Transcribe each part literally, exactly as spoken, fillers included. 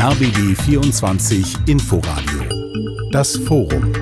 R B B vierundzwanzig Inforadio. Das Forum.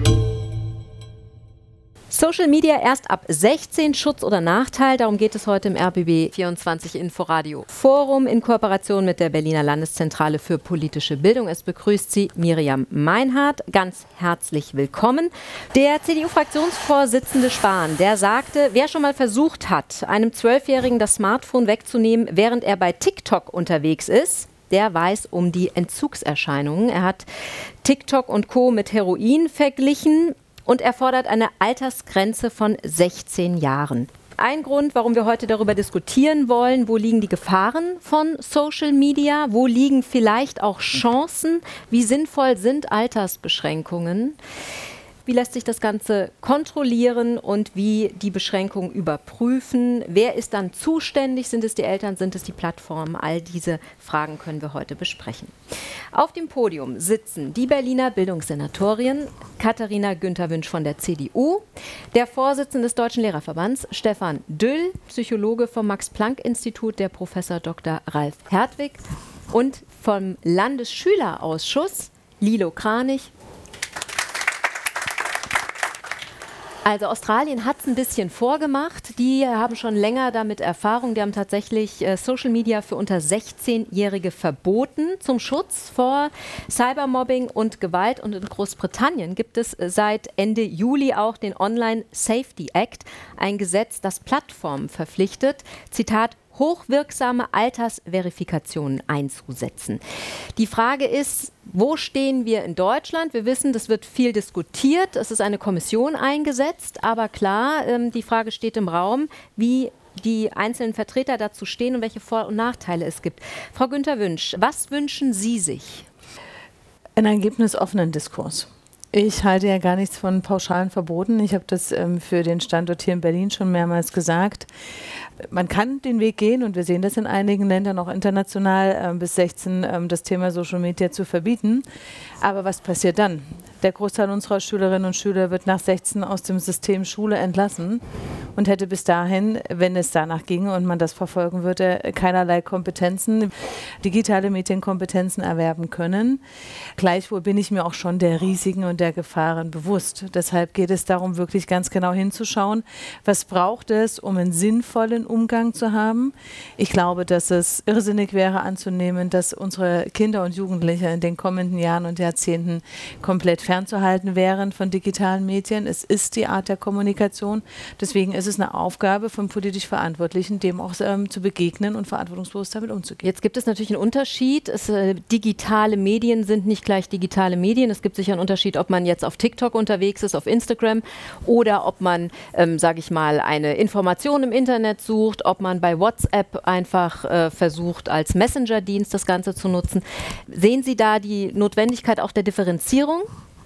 Social Media erst ab sechzehn, Schutz oder Nachteil, darum geht es heute im R B B vierundzwanzig Inforadio Forum in Kooperation mit der Berliner Landeszentrale für politische Bildung. Es begrüßt Sie Miriam Meinhardt. Ganz herzlich willkommen. Der C D U-Fraktionsvorsitzende Spahn, der sagte, wer schon mal versucht hat, einem Zwölfjährigen das Smartphone wegzunehmen, während er bei TikTok unterwegs ist, der weiß um die Entzugserscheinungen. Er hat TikTok und Co. mit Heroin verglichen. Und er fordert eine Altersgrenze von sechzehn Jahren. Ein Grund, warum wir heute darüber diskutieren wollen, wo liegen die Gefahren von Social Media, wo liegen vielleicht auch Chancen, wie sinnvoll sind Altersbeschränkungen, wie lässt sich das Ganze kontrollieren und wie die Beschränkungen überprüfen, wer ist dann zuständig, sind es die Eltern, sind es die Plattformen, all diese Fragen können wir heute besprechen. Auf dem Podium sitzen die Berliner Bildungssenatorien Katharina Günther-Wünsch von der C D U, der Vorsitzende des Deutschen Lehrerverbands Stefan Düll, Psychologe vom Max-Planck-Institut, der Professor Doktor Ralf Hertwig und vom Landesschülerausschuss Lilo Kranich. Also Australien hat es ein bisschen vorgemacht. Die haben schon länger damit Erfahrung. Die haben tatsächlich äh, Social Media für unter sechzehnjährige verboten zum Schutz vor Cybermobbing und Gewalt. Und in Großbritannien gibt es seit Ende Juli auch den Online Safety Act, ein Gesetz, das Plattformen verpflichtet, Zitat, hochwirksame Altersverifikationen einzusetzen. Die Frage ist, wo stehen wir in Deutschland? Wir wissen, das wird viel diskutiert. Es ist eine Kommission eingesetzt. Aber klar, ähm, die Frage steht im Raum, wie die einzelnen Vertreter dazu stehen und welche Vor- und Nachteile es gibt. Frau Günther-Wünsch, was wünschen Sie sich? Einen ergebnisoffenen Diskurs. Ich halte ja gar nichts von pauschalen Verboten. Ich habe das ähm, für den Standort hier in Berlin schon mehrmals gesagt. Man kann den Weg gehen, und wir sehen das in einigen Ländern auch international, ähm, bis sechzehn ähm, das Thema Social Media zu verbieten. Aber was passiert dann? Der Großteil unserer Schülerinnen und Schüler wird nach sechzehn aus dem System Schule entlassen und hätte bis dahin, wenn es danach ginge und man das verfolgen würde, keinerlei Kompetenzen, digitale Medienkompetenzen erwerben können. Gleichwohl bin ich mir auch schon der Risiken und der Gefahren bewusst. Deshalb geht es darum, wirklich ganz genau hinzuschauen, was braucht es, um einen sinnvollen Umgang zu haben. Ich glaube, dass es irrsinnig wäre anzunehmen, dass unsere Kinder und Jugendliche in den kommenden Jahren und Jahrzehnten komplett fernzuhalten wären von digitalen Medien. Es ist die Art der Kommunikation. Deswegen ist es eine Aufgabe von politisch Verantwortlichen, dem auch ähm, zu begegnen und verantwortungsbewusst damit umzugehen. Jetzt gibt es natürlich einen Unterschied. Es, äh, digitale Medien sind nicht gleich digitale Medien. Es gibt sicher einen Unterschied, ob man jetzt auf TikTok unterwegs ist, auf Instagram, oder ob man, ähm, sage ich mal, eine Information im Internet sucht, ob man bei WhatsApp einfach äh, versucht, als Messenger-Dienst das Ganze zu nutzen. Sehen Sie da die Notwendigkeit auch der Differenzierung?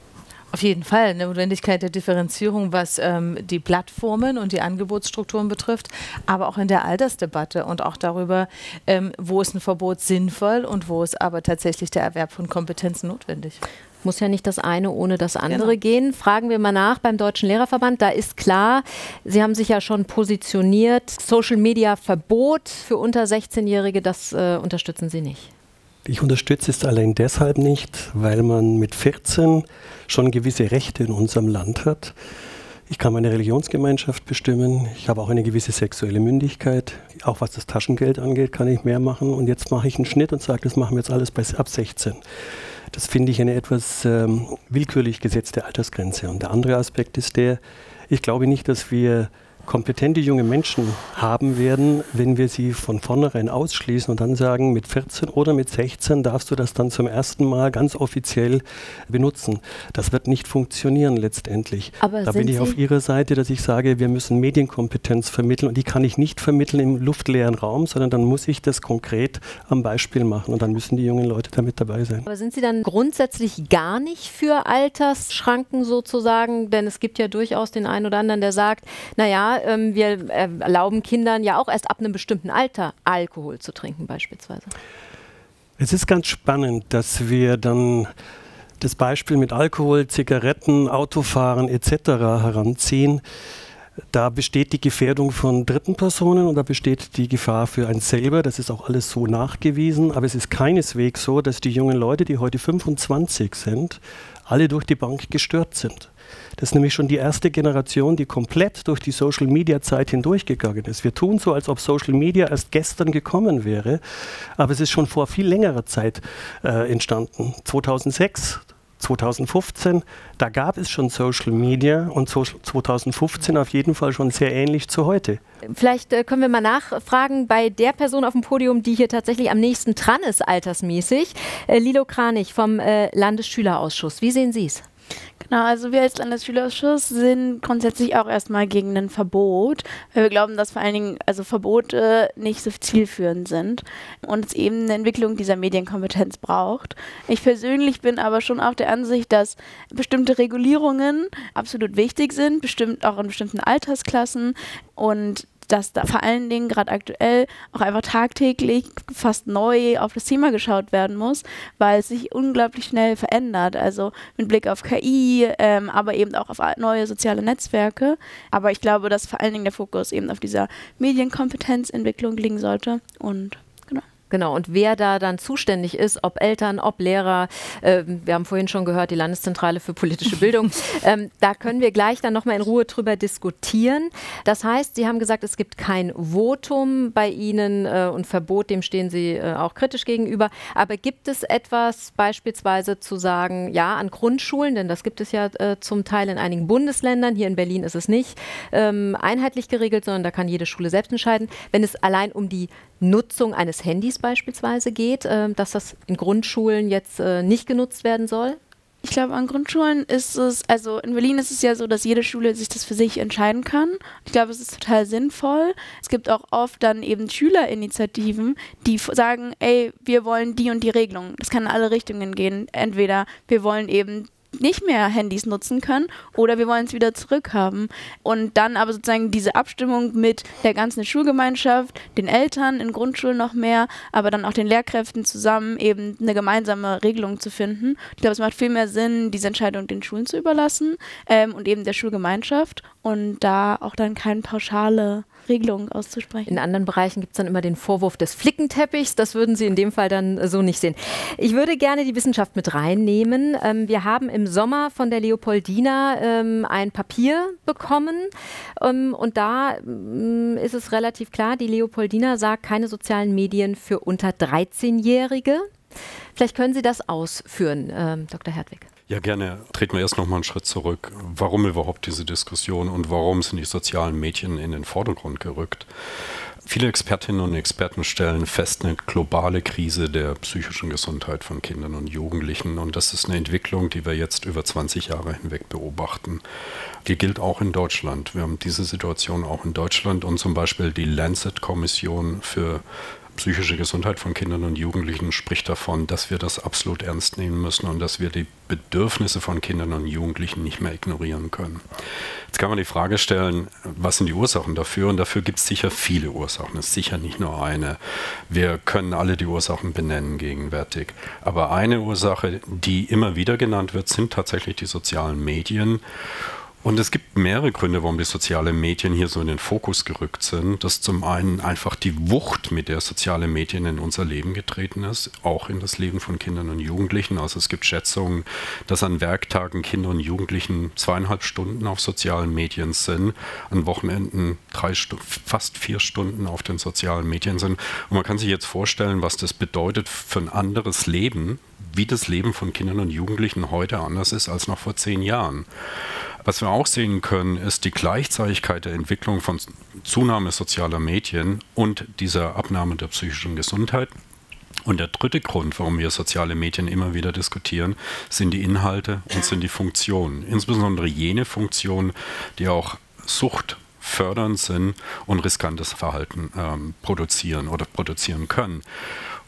Auf jeden Fall eine Notwendigkeit der Differenzierung, was ähm, die Plattformen und die Angebotsstrukturen betrifft, aber auch in der Altersdebatte und auch darüber, ähm, wo ist ein Verbot sinnvoll und wo ist aber tatsächlich der Erwerb von Kompetenzen notwendig. Muss ja nicht das eine ohne das andere Genau. gehen. Fragen wir mal nach beim Deutschen Lehrerverband. Da ist klar, Sie haben sich ja schon positioniert, Social-Media-Verbot für unter sechzehnjährige, das äh, unterstützen Sie nicht. Ich unterstütze es allein deshalb nicht, weil man mit vierzehn schon gewisse Rechte in unserem Land hat. Ich kann meine Religionsgemeinschaft bestimmen, ich habe auch eine gewisse sexuelle Mündigkeit. Auch was das Taschengeld angeht, kann ich mehr machen. Und jetzt mache ich einen Schnitt und sage, das machen wir jetzt alles bei, ab sechzehn. Das finde ich eine etwas ähm, willkürlich gesetzte Altersgrenze. Und der andere Aspekt ist der, ich glaube nicht, dass wir kompetente junge Menschen haben werden, wenn wir sie von vornherein ausschließen und dann sagen, mit vierzehn oder mit sechzehn darfst du das dann zum ersten Mal ganz offiziell benutzen. Das wird nicht funktionieren letztendlich. Aber da bin ich auf Ihrer Seite, dass ich sage, wir müssen Medienkompetenz vermitteln, und die kann ich nicht vermitteln im luftleeren Raum, sondern dann muss ich das konkret am Beispiel machen, und dann müssen die jungen Leute damit dabei sein. Aber sind Sie dann grundsätzlich gar nicht für Altersschranken sozusagen? Denn es gibt ja durchaus den einen oder anderen, der sagt, naja, ähm, wir erlauben Kindern ja auch erst ab einem bestimmten Alter Alkohol zu trinken beispielsweise. Es ist ganz spannend, dass wir dann das Beispiel mit Alkohol, Zigaretten, Autofahren et cetera heranziehen. Da besteht die Gefährdung von dritten Personen und da besteht die Gefahr für einen selber. Das ist auch alles so nachgewiesen. Aber es ist keineswegs so, dass die jungen Leute, die heute fünfundzwanzig sind, alle durch die Bank gestört sind. Das ist nämlich schon die erste Generation, die komplett durch die Social-Media-Zeit hindurchgegangen ist. Wir tun so, als ob Social Media erst gestern gekommen wäre, aber es ist schon vor viel längerer Zeit äh, entstanden. zweitausendsechs, zweitausendfünfzehn, da gab es schon Social Media und so zweitausendfünfzehn auf jeden Fall schon sehr ähnlich zu heute. Vielleicht äh, können wir mal nachfragen bei der Person auf dem Podium, die hier tatsächlich am nächsten dran ist, altersmäßig. Äh, Lilo Kranich vom äh, Landesschülerausschuss. Wie sehen Sie es? Genau, also wir als Landesschülerausschuss sind grundsätzlich auch erstmal gegen ein Verbot, weil wir glauben, dass vor allen Dingen also Verbote nicht so zielführend sind und es eben eine Entwicklung dieser Medienkompetenz braucht. Ich persönlich bin aber schon auch der Ansicht, dass bestimmte Regulierungen absolut wichtig sind, bestimmt auch in bestimmten Altersklassen und dass da vor allen Dingen gerade aktuell auch einfach tagtäglich fast neu auf das Thema geschaut werden muss, weil es sich unglaublich schnell verändert. Also mit Blick auf K I, ähm, aber eben auch auf neue soziale Netzwerke. Aber ich glaube, dass vor allen Dingen der Fokus eben auf dieser Medienkompetenzentwicklung liegen sollte und Genau, und wer da dann zuständig ist, ob Eltern, ob Lehrer, äh, wir haben vorhin schon gehört, die Landeszentrale für politische Bildung, ähm, da können wir gleich dann nochmal in Ruhe drüber diskutieren. Das heißt, Sie haben gesagt, es gibt kein Votum bei Ihnen äh, und Verbot, dem stehen Sie äh, auch kritisch gegenüber. Aber gibt es etwas beispielsweise zu sagen, ja, an Grundschulen, denn das gibt es ja äh, zum Teil in einigen Bundesländern, hier in Berlin ist es nicht ähm, einheitlich geregelt, sondern da kann jede Schule selbst entscheiden, wenn es allein um die Nutzung eines Handys beispielsweise geht, äh, dass das in Grundschulen jetzt äh, nicht genutzt werden soll? Ich glaube, an Grundschulen ist es, also in Berlin ist es ja so, dass jede Schule sich das für sich entscheiden kann. Ich glaube, es ist total sinnvoll. Es gibt auch oft dann eben Schülerinitiativen, die f- sagen, ey, wir wollen die und die Regelung. Das kann in alle Richtungen gehen. Entweder wir wollen eben nicht mehr Handys nutzen können oder wir wollen es wieder zurückhaben. Und dann aber sozusagen diese Abstimmung mit der ganzen Schulgemeinschaft, den Eltern in Grundschulen noch mehr, aber dann auch den Lehrkräften zusammen eben eine gemeinsame Regelung zu finden. Ich glaube, es macht viel mehr Sinn, diese Entscheidung den Schulen zu überlassen ähm, und eben der Schulgemeinschaft und da auch dann keine pauschale Regelung auszusprechen. In anderen Bereichen gibt es dann immer den Vorwurf des Flickenteppichs. Das würden Sie in dem Fall dann so nicht sehen. Ich würde gerne die Wissenschaft mit reinnehmen. Ähm, wir haben im Sommer von der Leopoldina ähm, ein Papier bekommen ähm, und da ähm, ist es relativ klar, die Leopoldina sagt, keine sozialen Medien für unter dreizehnjährige. Vielleicht können Sie das ausführen, ähm, Doktor Hertwig. Ja, gerne. Treten wir erst noch mal einen Schritt zurück. Warum überhaupt diese Diskussion und warum sind die sozialen Medien in den Vordergrund gerückt? Viele Expertinnen und Experten stellen fest, eine globale Krise der psychischen Gesundheit von Kindern und Jugendlichen. Und das ist eine Entwicklung, die wir jetzt über zwanzig Jahre hinweg beobachten. Die gilt auch in Deutschland. Wir haben diese Situation auch in Deutschland und zum Beispiel die Lancet-Kommission für psychische Gesundheit von Kindern und Jugendlichen spricht davon, dass wir das absolut ernst nehmen müssen und dass wir die Bedürfnisse von Kindern und Jugendlichen nicht mehr ignorieren können. Jetzt kann man die Frage stellen, was sind die Ursachen dafür? Und dafür gibt es sicher viele Ursachen. Es ist sicher nicht nur eine. Wir können alle die Ursachen benennen gegenwärtig. Aber eine Ursache, die immer wieder genannt wird, sind tatsächlich die sozialen Medien. Und es gibt mehrere Gründe, warum die sozialen Medien hier so in den Fokus gerückt sind. Das ist zum einen einfach die Wucht, mit der soziale Medien in unser Leben getreten ist, auch in das Leben von Kindern und Jugendlichen. Also es gibt Schätzungen, dass an Werktagen Kinder und Jugendlichen zweieinhalb Stunden auf sozialen Medien sind, an Wochenenden drei Stu- fast vier Stunden auf den sozialen Medien sind. Und man kann sich jetzt vorstellen, was das bedeutet für ein anderes Leben, wie das Leben von Kindern und Jugendlichen heute anders ist als noch vor zehn Jahren. Was wir auch sehen können, ist die Gleichzeitigkeit der Entwicklung von Zunahme sozialer Medien und dieser Abnahme der psychischen Gesundheit. Und der dritte Grund, warum wir soziale Medien immer wieder diskutieren, sind die Inhalte und sind die Funktionen. Insbesondere jene Funktionen, die auch Sucht fördernd sind und riskantes Verhalten ähm, produzieren oder produzieren können.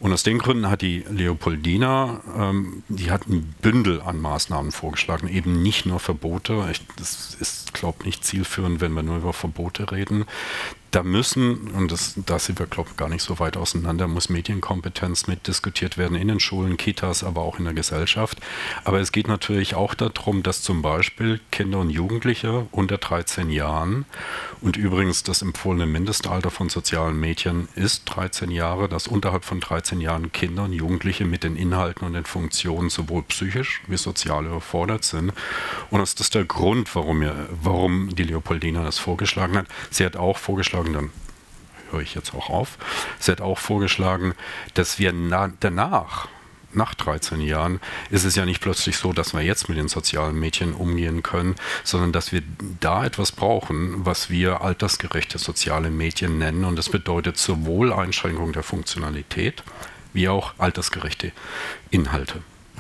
Und aus den Gründen hat die Leopoldina, ähm, die hat ein Bündel an Maßnahmen vorgeschlagen, eben nicht nur Verbote. Ich, das ist, glaube ich, nicht zielführend, wenn wir nur über Verbote reden. Da müssen, und das, da sind wir, glaube ich, gar nicht so weit auseinander, muss Medienkompetenz mitdiskutiert werden in den Schulen, Kitas, aber auch in der Gesellschaft. Aber es geht natürlich auch darum, dass zum Beispiel Kinder und Jugendliche unter dreizehn Jahren, und übrigens das empfohlene Mindestalter von sozialen Medien ist dreizehn Jahre, dass unterhalb von dreizehn Jahren Kinder und Jugendliche mit den Inhalten und den Funktionen sowohl psychisch wie sozial überfordert sind. Und das ist der Grund, warum, wir, warum die Leopoldina das vorgeschlagen hat. Sie hat auch vorgeschlagen, dann höre ich jetzt auch auf, sie hat auch vorgeschlagen, dass wir na- danach, nach dreizehn Jahren, ist es ja nicht plötzlich so, dass wir jetzt mit den sozialen Medien umgehen können, sondern dass wir da etwas brauchen, was wir altersgerechte soziale Medien nennen. Und das bedeutet sowohl Einschränkung der Funktionalität wie auch altersgerechte Inhalte.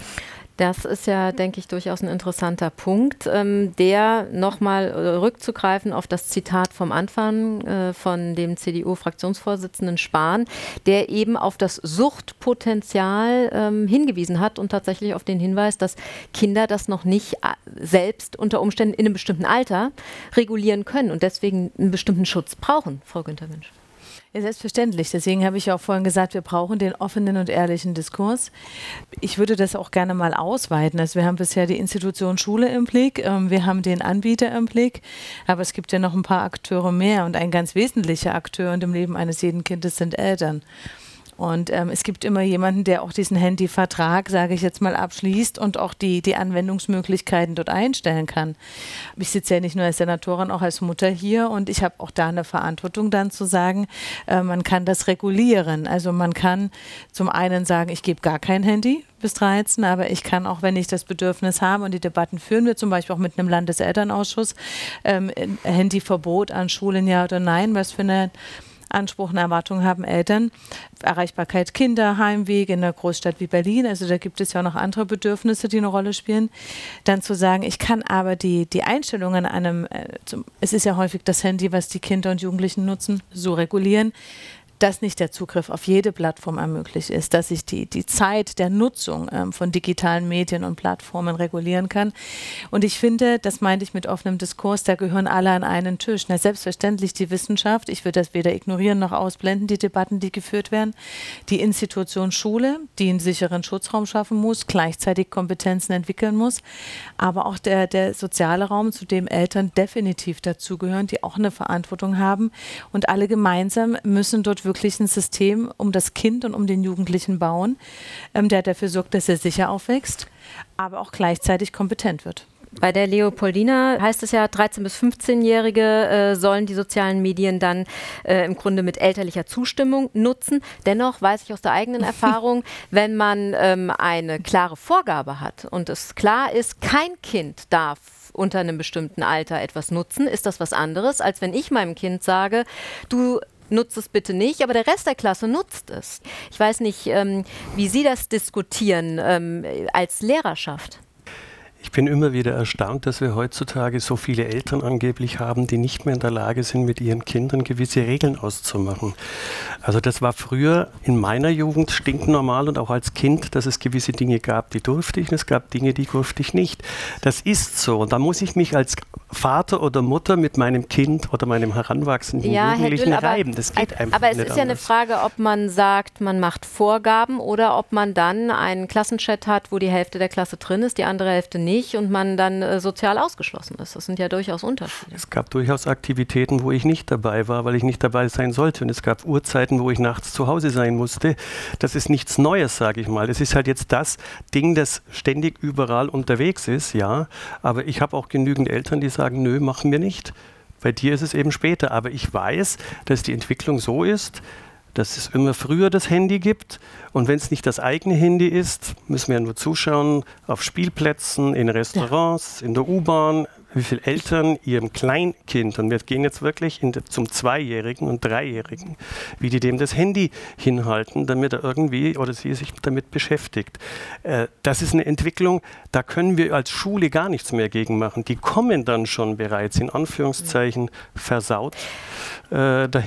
Das ist ja, denke ich, durchaus ein interessanter Punkt, ähm, der nochmal äh, rückzugreifen auf das Zitat vom Anfang äh, von dem C D U-Fraktionsvorsitzenden Spahn, der eben auf das Suchtpotenzial ähm, hingewiesen hat und tatsächlich auf den Hinweis, dass Kinder das noch nicht äh, selbst unter Umständen in einem bestimmten Alter regulieren können und deswegen einen bestimmten Schutz brauchen. Frau Günther-Wünsch. Ja, selbstverständlich. Deswegen habe ich ja auch vorhin gesagt, wir brauchen den offenen und ehrlichen Diskurs. Ich würde das auch gerne mal ausweiten. Also wir haben bisher die Institution Schule im Blick, ähm, wir haben den Anbieter im Blick, aber es gibt ja noch ein paar Akteure mehr und ein ganz wesentlicher Akteur in dem Leben eines jeden Kindes sind Eltern. Und ähm, es gibt immer jemanden, der auch diesen Handyvertrag, sage ich jetzt mal, abschließt und auch die, die Anwendungsmöglichkeiten dort einstellen kann. Ich sitze ja nicht nur als Senatorin, auch als Mutter hier und ich habe auch da eine Verantwortung dann zu sagen, äh, man kann das regulieren. Also man kann zum einen sagen, ich gebe gar kein Handy bis dreizehn, aber ich kann auch, wenn ich das Bedürfnis habe und die Debatten führen wir zum Beispiel auch mit einem Landeselternausschuss, ähm, Handyverbot an Schulen, ja oder nein, was für eine Anspruch und Erwartung haben Eltern. Erreichbarkeit Kinder, Heimweg in einer Großstadt wie Berlin, also da gibt es ja auch noch andere Bedürfnisse, die eine Rolle spielen. Dann zu sagen, ich kann aber die, die Einstellungen an einem, äh, zum, es ist ja häufig das Handy, was die Kinder und Jugendlichen nutzen, so regulieren, dass nicht der Zugriff auf jede Plattform ermöglicht ist, dass ich die, die Zeit der Nutzung ähm, von digitalen Medien und Plattformen regulieren kann. Und ich finde, das meinte ich mit offenem Diskurs, da gehören alle an einen Tisch. Na, selbstverständlich die Wissenschaft, ich würde das weder ignorieren noch ausblenden, die Debatten, die geführt werden. Die Institution Schule, die einen sicheren Schutzraum schaffen muss, gleichzeitig Kompetenzen entwickeln muss, aber auch der, der soziale Raum, zu dem Eltern definitiv dazugehören, die auch eine Verantwortung haben. Und alle gemeinsam müssen dort wirklich wirklich ein System um das Kind und um den Jugendlichen bauen, ähm, der dafür sorgt, dass er sicher aufwächst, aber auch gleichzeitig kompetent wird. Bei der Leopoldina heißt es ja, dreizehn- bis fünfzehnjährige äh, sollen die sozialen Medien dann äh, im Grunde mit elterlicher Zustimmung nutzen. Dennoch weiß ich aus der eigenen Erfahrung, wenn man ähm, eine klare Vorgabe hat und es klar ist, kein Kind darf unter einem bestimmten Alter etwas nutzen, ist das was anderes, als wenn ich meinem Kind sage, du nutzt es bitte nicht, aber der Rest der Klasse nutzt es. Ich weiß nicht, ähm, wie Sie das diskutieren ähm, als Lehrerschaft. Ich bin immer wieder erstaunt, dass wir heutzutage so viele Eltern angeblich haben, die nicht mehr in der Lage sind, mit ihren Kindern gewisse Regeln auszumachen. Also das war früher in meiner Jugend stinknormal und auch als Kind, dass es gewisse Dinge gab, die durfte ich und es gab Dinge, die durfte ich nicht. Das ist so und da muss ich mich als Vater oder Mutter mit meinem Kind oder meinem heranwachsenden ja, Jugendlichen Herr Düll, reiben. Das geht einfach aber es nicht ist ja eine anders. Frage, ob man sagt, man macht Vorgaben oder ob man dann einen Klassenchat hat, wo die Hälfte der Klasse drin ist, die andere Hälfte nicht und man dann äh, sozial ausgeschlossen ist. Das sind ja durchaus Unterschiede. Es gab durchaus Aktivitäten, wo ich nicht dabei war, weil ich nicht dabei sein sollte. Und es gab Uhrzeiten, wo ich nachts zu Hause sein musste. Das ist nichts Neues, sage ich mal. Es ist halt jetzt das Ding, das ständig überall unterwegs ist, ja. Aber ich habe auch genügend Eltern, die sagen, nö, machen wir nicht. Bei dir ist es eben später. Aber ich weiß, dass die Entwicklung so ist, dass es immer früher das Handy gibt und wenn es nicht das eigene Handy ist, müssen wir ja nur zuschauen, auf Spielplätzen, in Restaurants, ja. in der U-Bahn, wie viele Eltern ihrem Kleinkind, und wir gehen jetzt wirklich in de, zum Zweijährigen und Dreijährigen, wie die dem das Handy hinhalten, damit er irgendwie oder sie sich damit beschäftigt. Äh, das ist eine Entwicklung, da können wir als Schule gar nichts mehr gegen machen. Die kommen dann schon bereits, in Anführungszeichen, versaut äh, daher.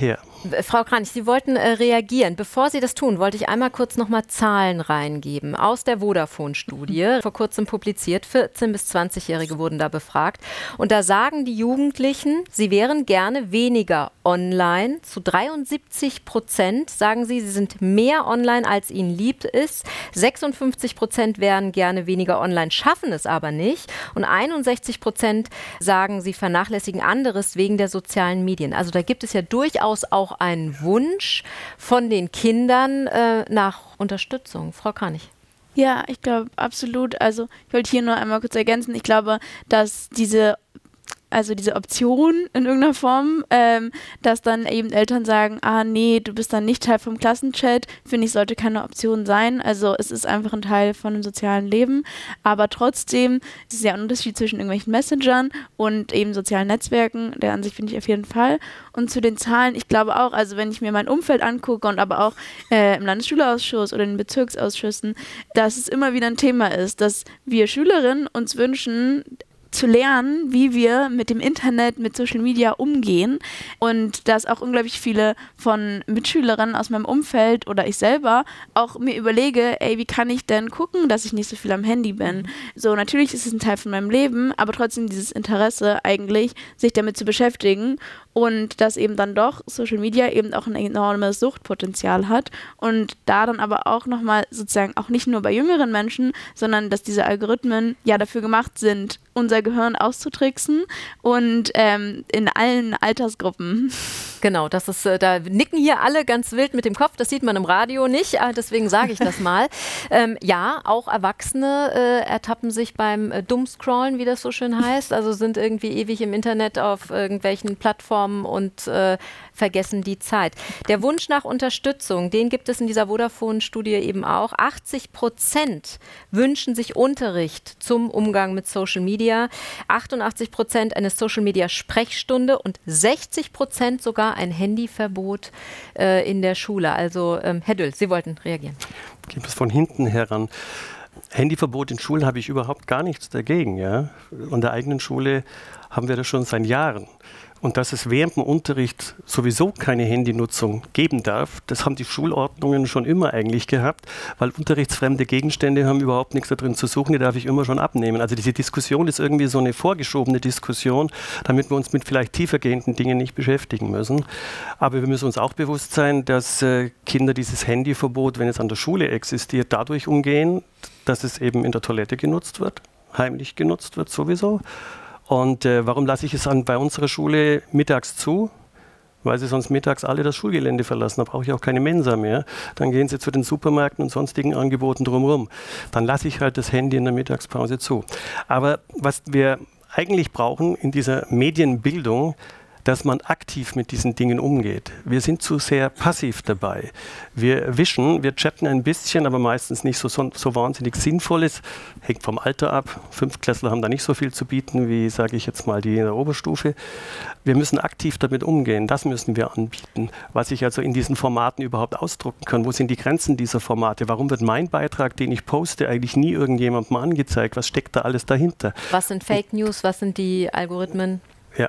Frau Kranich, Sie wollten äh, reagieren. Bevor Sie das tun, wollte ich einmal kurz nochmal Zahlen reingeben. Aus der Vodafone-Studie, vor kurzem publiziert, vierzehn- bis zwanzigjährige wurden da befragt. Und da sagen die Jugendlichen, sie wären gerne weniger online. Zu dreiundsiebzig Prozent sagen sie, sie sind mehr online, als ihnen lieb ist. sechsundfünfzig Prozent wären gerne weniger online, schaffen es aber nicht. Und einundsechzig Prozent sagen, sie vernachlässigen anderes wegen der sozialen Medien. Also da gibt es ja durchaus auch einen Wunsch von den Kindern äh, nach Unterstützung. Frau Kranich. Ja, ich glaube absolut. Also ich wollte hier nur einmal kurz ergänzen. Ich glaube, dass diese Also diese Option in irgendeiner Form, ähm, dass dann eben Eltern sagen, ah nee, du bist dann nicht Teil vom Klassenchat, finde ich, sollte keine Option sein. Also es ist einfach ein Teil von dem sozialen Leben. Aber trotzdem ist es ja ein Unterschied zwischen irgendwelchen Messengern und eben sozialen Netzwerken. Der an sich finde ich auf jeden Fall. Und zu den Zahlen, ich glaube auch, also wenn ich mir mein Umfeld angucke und aber auch äh, im Landesschulausschuss oder in den Bezirksausschüssen, dass es immer wieder ein Thema ist, dass wir Schülerinnen uns wünschen, zu lernen, wie wir mit dem Internet, mit Social Media umgehen, und dass auch unglaublich viele von Mitschülerinnen aus meinem Umfeld oder ich selber auch mir überlege, ey, wie kann ich denn gucken, dass ich nicht so viel am Handy bin? So, natürlich ist es ein Teil von meinem Leben, aber trotzdem dieses Interesse eigentlich, sich damit zu beschäftigen, und dass eben dann doch Social Media eben auch ein enormes Suchtpotenzial hat und da dann aber auch nochmal sozusagen auch nicht nur bei jüngeren Menschen, sondern dass diese Algorithmen ja dafür gemacht sind, unser Gehirn auszutricksen, und ähm, in allen Altersgruppen. Genau, das ist, äh, da nicken hier alle ganz wild mit dem Kopf, das sieht man im Radio nicht, äh, deswegen sage ich das mal. Ähm, ja, auch Erwachsene äh, ertappen sich beim äh, Dummscrollen, wie das so schön heißt, also sind irgendwie ewig im Internet auf irgendwelchen Plattformen und äh, vergessen die Zeit. Der Wunsch nach Unterstützung, den gibt es in dieser Vodafone-Studie eben auch. achtzig Prozent wünschen sich Unterricht zum Umgang mit Social Media, achtundachtzig Prozent eine Social-Media-Sprechstunde und sechzig Prozent sogar ein Handyverbot äh, in der Schule. Also ähm, Herr Düll, Sie wollten reagieren. Gehen wir es von hinten heran. Handyverbot in Schulen habe ich überhaupt gar nichts dagegen. Ja? An der eigenen Schule haben wir das schon seit Jahren. Und dass es während dem Unterricht sowieso keine Handynutzung geben darf, das haben die Schulordnungen schon immer eigentlich gehabt, weil unterrichtsfremde Gegenstände haben überhaupt nichts da drin zu suchen, die darf ich immer schon abnehmen. Also diese Diskussion ist irgendwie so eine vorgeschobene Diskussion, damit wir uns mit vielleicht tiefergehenden Dingen nicht beschäftigen müssen. Aber wir müssen uns auch bewusst sein, dass äh, Kinder dieses Handyverbot, wenn es an der Schule existiert, dadurch umgehen, dass es eben in der Toilette genutzt wird, heimlich genutzt wird sowieso. Und äh, warum lasse ich es an, bei unserer Schule mittags zu? Weil sie sonst mittags alle das Schulgelände verlassen. Da brauche ich auch keine Mensa mehr. Dann gehen sie zu den Supermärkten und sonstigen Angeboten drumherum. Dann lasse ich halt das Handy in der Mittagspause zu. Aber was wir eigentlich brauchen in dieser Medienbildung, dass man aktiv mit diesen Dingen umgeht. Wir sind zu sehr passiv dabei. Wir wischen, wir chatten ein bisschen, aber meistens nicht so, so, so wahnsinnig Sinnvolles. Hängt vom Alter ab. Fünftklässler haben da nicht so viel zu bieten, wie, sage ich jetzt mal, die in der Oberstufe. Wir müssen aktiv damit umgehen. Das müssen wir anbieten. Was ich also in diesen Formaten überhaupt ausdrucken kann. Wo sind die Grenzen dieser Formate? Warum wird mein Beitrag, den ich poste, eigentlich nie irgendjemandem angezeigt? Was steckt da alles dahinter? Was sind Fake News? Was sind die Algorithmen? Ja.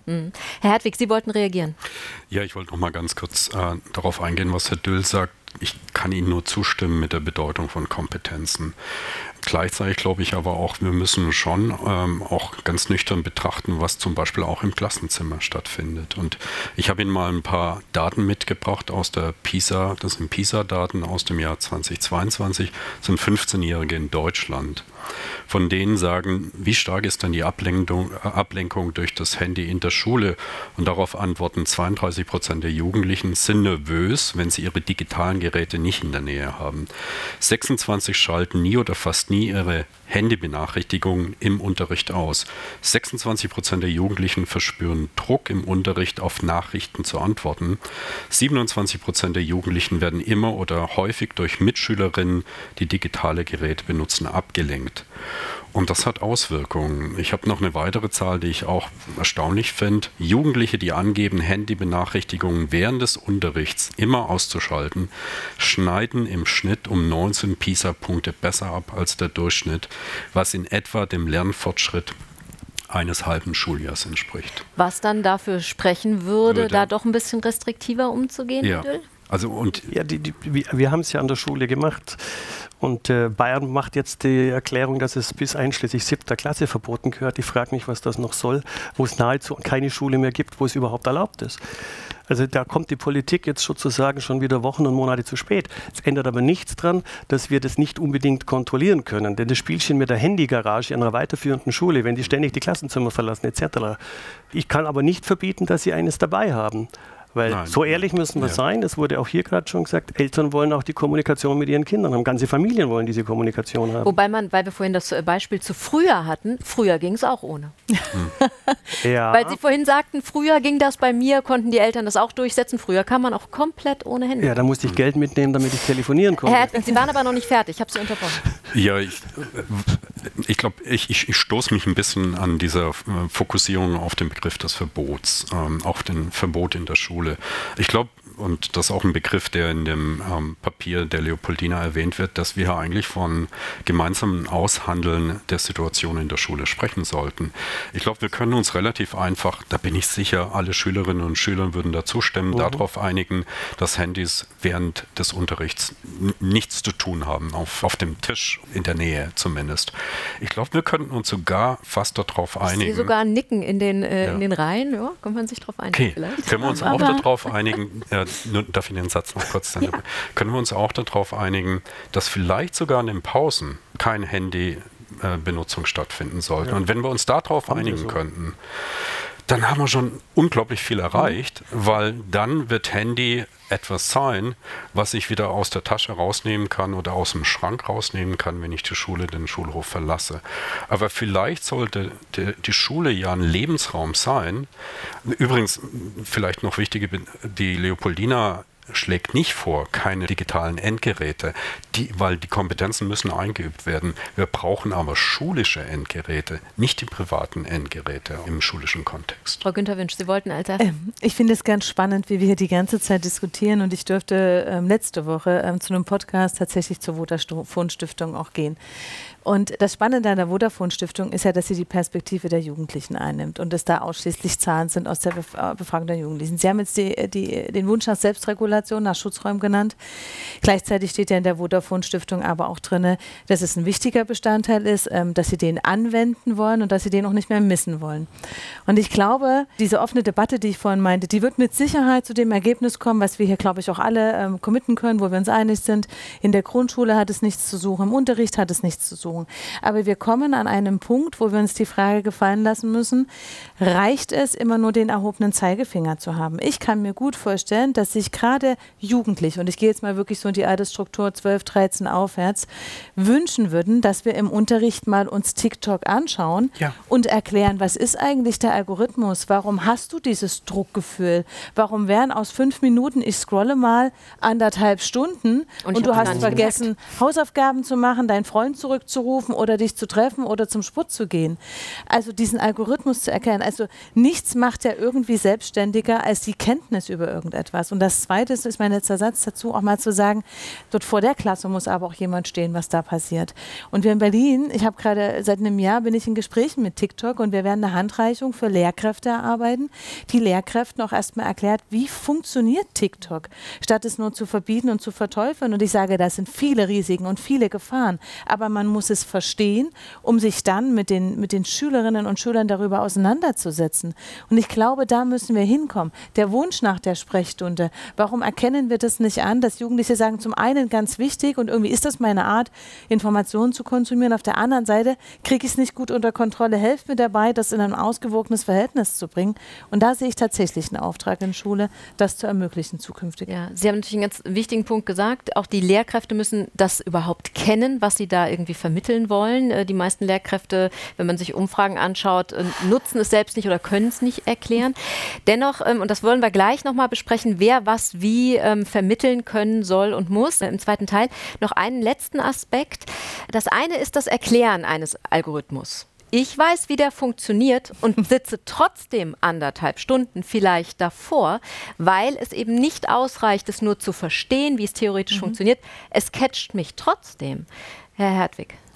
Herr Hertwig, Sie wollten reagieren. Ja, ich wollte noch mal ganz kurz äh, darauf eingehen, was Herr Düll sagt. Ich kann Ihnen nur zustimmen mit der Bedeutung von Kompetenzen. Gleichzeitig glaube ich aber auch, wir müssen schon ähm, auch ganz nüchtern betrachten, was zum Beispiel auch im Klassenzimmer stattfindet. Und ich habe Ihnen mal ein paar Daten mitgebracht aus der PISA, das sind PISA-Daten aus dem Jahr zweitausendzweiundzwanzig, das sind fünfzehnjährige in Deutschland. Von denen sagen, wie stark ist denn die Ablenkung, äh, Ablenkung durch das Handy in der Schule? Und darauf antworten zweiunddreißig Prozent der Jugendlichen sind nervös, wenn sie ihre digitalen Geräte nicht in der Nähe haben. sechsundzwanzig schalten nie oder fast nie ihre Handybenachrichtigungen im Unterricht aus. sechsundzwanzig Prozent der Jugendlichen verspüren Druck im Unterricht auf Nachrichten zu antworten. siebenundzwanzig Prozent der Jugendlichen werden immer oder häufig durch Mitschülerinnen, die digitale Geräte benutzen, abgelenkt. Und das hat Auswirkungen. Ich habe noch eine weitere Zahl, die ich auch erstaunlich finde. Jugendliche, die angeben, Handybenachrichtigungen während des Unterrichts immer auszuschalten, schneiden im Schnitt um neunzehn PISA-Punkte besser ab als der Durchschnitt, was in etwa dem Lernfortschritt eines halben Schuljahrs entspricht. Was dann dafür sprechen würde, würde da doch ein bisschen restriktiver umzugehen, ja. Herr Düll? Also und ja, die, die, wir, wir haben es ja an der Schule gemacht. Und äh, Bayern macht jetzt die Erklärung, dass es bis einschließlich siebter Klasse verboten gehört. Ich frage mich, was das noch soll, wo es nahezu keine Schule mehr gibt, wo es überhaupt erlaubt ist. Also da kommt die Politik jetzt sozusagen schon wieder Wochen und Monate zu spät. Es ändert aber nichts daran, dass wir das nicht unbedingt kontrollieren können. Denn das Spielchen mit der Handygarage in einer weiterführenden Schule, wenn die ständig die Klassenzimmer verlassen et cetera. Ich kann aber nicht verbieten, dass sie eines dabei haben. Weil Nein. so ehrlich müssen wir ja. sein, es wurde auch hier gerade schon gesagt, Eltern wollen auch die Kommunikation mit ihren Kindern haben. Ganze Familien wollen diese Kommunikation haben. Wobei man, weil wir vorhin das Beispiel zu früher hatten, früher ging es auch ohne. Hm. Ja. Weil Sie vorhin sagten, früher ging das bei mir, konnten die Eltern das auch durchsetzen. Früher kann man auch komplett ohne Handy. Ja, da musste ich Geld mitnehmen, damit ich telefonieren konnte. Herr Erdwig, Sie waren aber noch nicht fertig, ich habe Sie unterbrochen. Ja, ich ich glaube, ich, ich, ich stoße mich ein bisschen an dieser äh, Fokussierung auf den Begriff des Verbots, ähm, auf den Verbot in der Schule. Ich glaube, und das ist auch ein Begriff, der in dem ähm, Papier der Leopoldina erwähnt wird, dass wir eigentlich von gemeinsamen Aushandeln der Situation in der Schule sprechen sollten. Ich glaube, wir können uns relativ einfach, da bin ich sicher, alle Schülerinnen und Schüler würden da zustimmen, mhm. darauf einigen, dass Handys während des Unterrichts n- nichts zu tun haben, auf, auf dem Tisch in der Nähe zumindest. Ich glaube, wir könnten uns sogar fast darauf einigen. Ich sehe sogar ein Nicken in den, äh, Ja. in den Reihen, ja, kann man sich darauf einigen Okay, vielleicht. können wir uns auch darauf einigen, äh, nur, darf ich den Satz noch kurz dann, ja. können wir uns auch darauf einigen, dass vielleicht sogar in den Pausen kein Handybenutzung äh, stattfinden sollte. Ja. Und wenn wir uns darauf einigen so. könnten, dann haben wir schon unglaublich viel erreicht, mhm. weil dann wird Handy etwas sein, was ich wieder aus der Tasche rausnehmen kann oder aus dem Schrank rausnehmen kann, wenn ich die Schule, den Schulhof verlasse. Aber vielleicht sollte die, die Schule ja ein Lebensraum sein. Übrigens, vielleicht noch wichtige, die Leopoldina schlägt nicht vor, keine digitalen Endgeräte, die, weil die Kompetenzen müssen eingeübt werden. Wir brauchen aber schulische Endgeräte, nicht die privaten Endgeräte im schulischen Kontext. Frau Günther-Wünsch, Sie wollten als erstes. Ähm, ich finde es ganz spannend, wie wir hier die ganze Zeit diskutieren und ich durfte ähm, letzte Woche ähm, zu einem Podcast tatsächlich zur Vodafone-Stiftung auch gehen. Und das Spannende an der Vodafone-Stiftung ist ja, dass sie die Perspektive der Jugendlichen einnimmt und dass da ausschließlich Zahlen sind aus der Bef- Befragung der Jugendlichen. Sie haben jetzt die, die, den Wunsch nach Selbstregulation, nach Schutzräumen genannt. Gleichzeitig steht ja in der Vodafone-Stiftung aber auch drin, dass es ein wichtiger Bestandteil ist, ähm, dass sie den anwenden wollen und dass sie den auch nicht mehr missen wollen. Und ich glaube, diese offene Debatte, die ich vorhin meinte, die wird mit Sicherheit zu dem Ergebnis kommen, was wir hier, glaube ich, auch alle ähm, committen können, wo wir uns einig sind. In der Grundschule hat es nichts zu suchen, im Unterricht hat es nichts zu suchen. Aber wir kommen an einem Punkt, wo wir uns die Frage gefallen lassen müssen, reicht es immer nur den erhobenen Zeigefinger zu haben? Ich kann mir gut vorstellen, dass sich gerade Jugendliche, und ich gehe jetzt mal wirklich so in die Altersstruktur zwölf, dreizehn aufwärts, wünschen würden, dass wir im Unterricht mal uns TikTok anschauen ja. und erklären, was ist eigentlich der Algorithmus? Warum hast du dieses Druckgefühl? Warum wären aus fünf Minuten, ich scrolle mal, anderthalb Stunden und, und du hast vergessen, gemerkt. Hausaufgaben zu machen, deinen Freund zurückzurufen oder dich zu treffen oder zum Sport zu gehen. Also diesen Algorithmus zu erkennen. Also nichts macht ja irgendwie selbstständiger als die Kenntnis über irgendetwas. Und das Zweite ist mein letzter Satz dazu, auch mal zu sagen, dort vor der Klasse muss aber auch jemand stehen, was da passiert. Und wir in Berlin, ich habe gerade seit einem Jahr bin ich in Gesprächen mit TikTok und wir werden eine Handreichung für Lehrkräfte erarbeiten, die Lehrkräften auch erstmal erklärt, wie funktioniert TikTok, statt es nur zu verbieten und zu verteufeln. Und ich sage, das sind viele Risiken und viele Gefahren, aber man muss es verstehen, um sich dann mit den, mit den Schülerinnen und Schülern darüber auseinanderzusetzen. Und ich glaube, da müssen wir hinkommen. Der Wunsch nach der Sprechstunde, warum erkennen wir das nicht an, dass Jugendliche sagen, zum einen ganz wichtig und irgendwie ist das meine Art, Informationen zu konsumieren, auf der anderen Seite kriege ich es nicht gut unter Kontrolle, helft mir dabei, das in ein ausgewogenes Verhältnis zu bringen. Und da sehe ich tatsächlich einen Auftrag in Schule, das zu ermöglichen zukünftig. Ja, Sie haben natürlich einen ganz wichtigen Punkt gesagt, auch die Lehrkräfte müssen das überhaupt kennen, was sie da irgendwie vermitteln wollen. Die meisten Lehrkräfte, wenn man sich Umfragen anschaut, nutzen es selbst nicht oder können es nicht erklären. Dennoch, und das wollen wir gleich nochmal besprechen, wer was wie ähm, vermitteln können soll und muss, im zweiten Teil, noch einen letzten Aspekt. Das eine ist das Erklären eines Algorithmus. Ich weiß, wie der funktioniert und sitze trotzdem anderthalb Stunden vielleicht davor, weil es eben nicht ausreicht, es nur zu verstehen, wie es theoretisch mhm. funktioniert. Es catcht mich trotzdem. Herr Hertwig.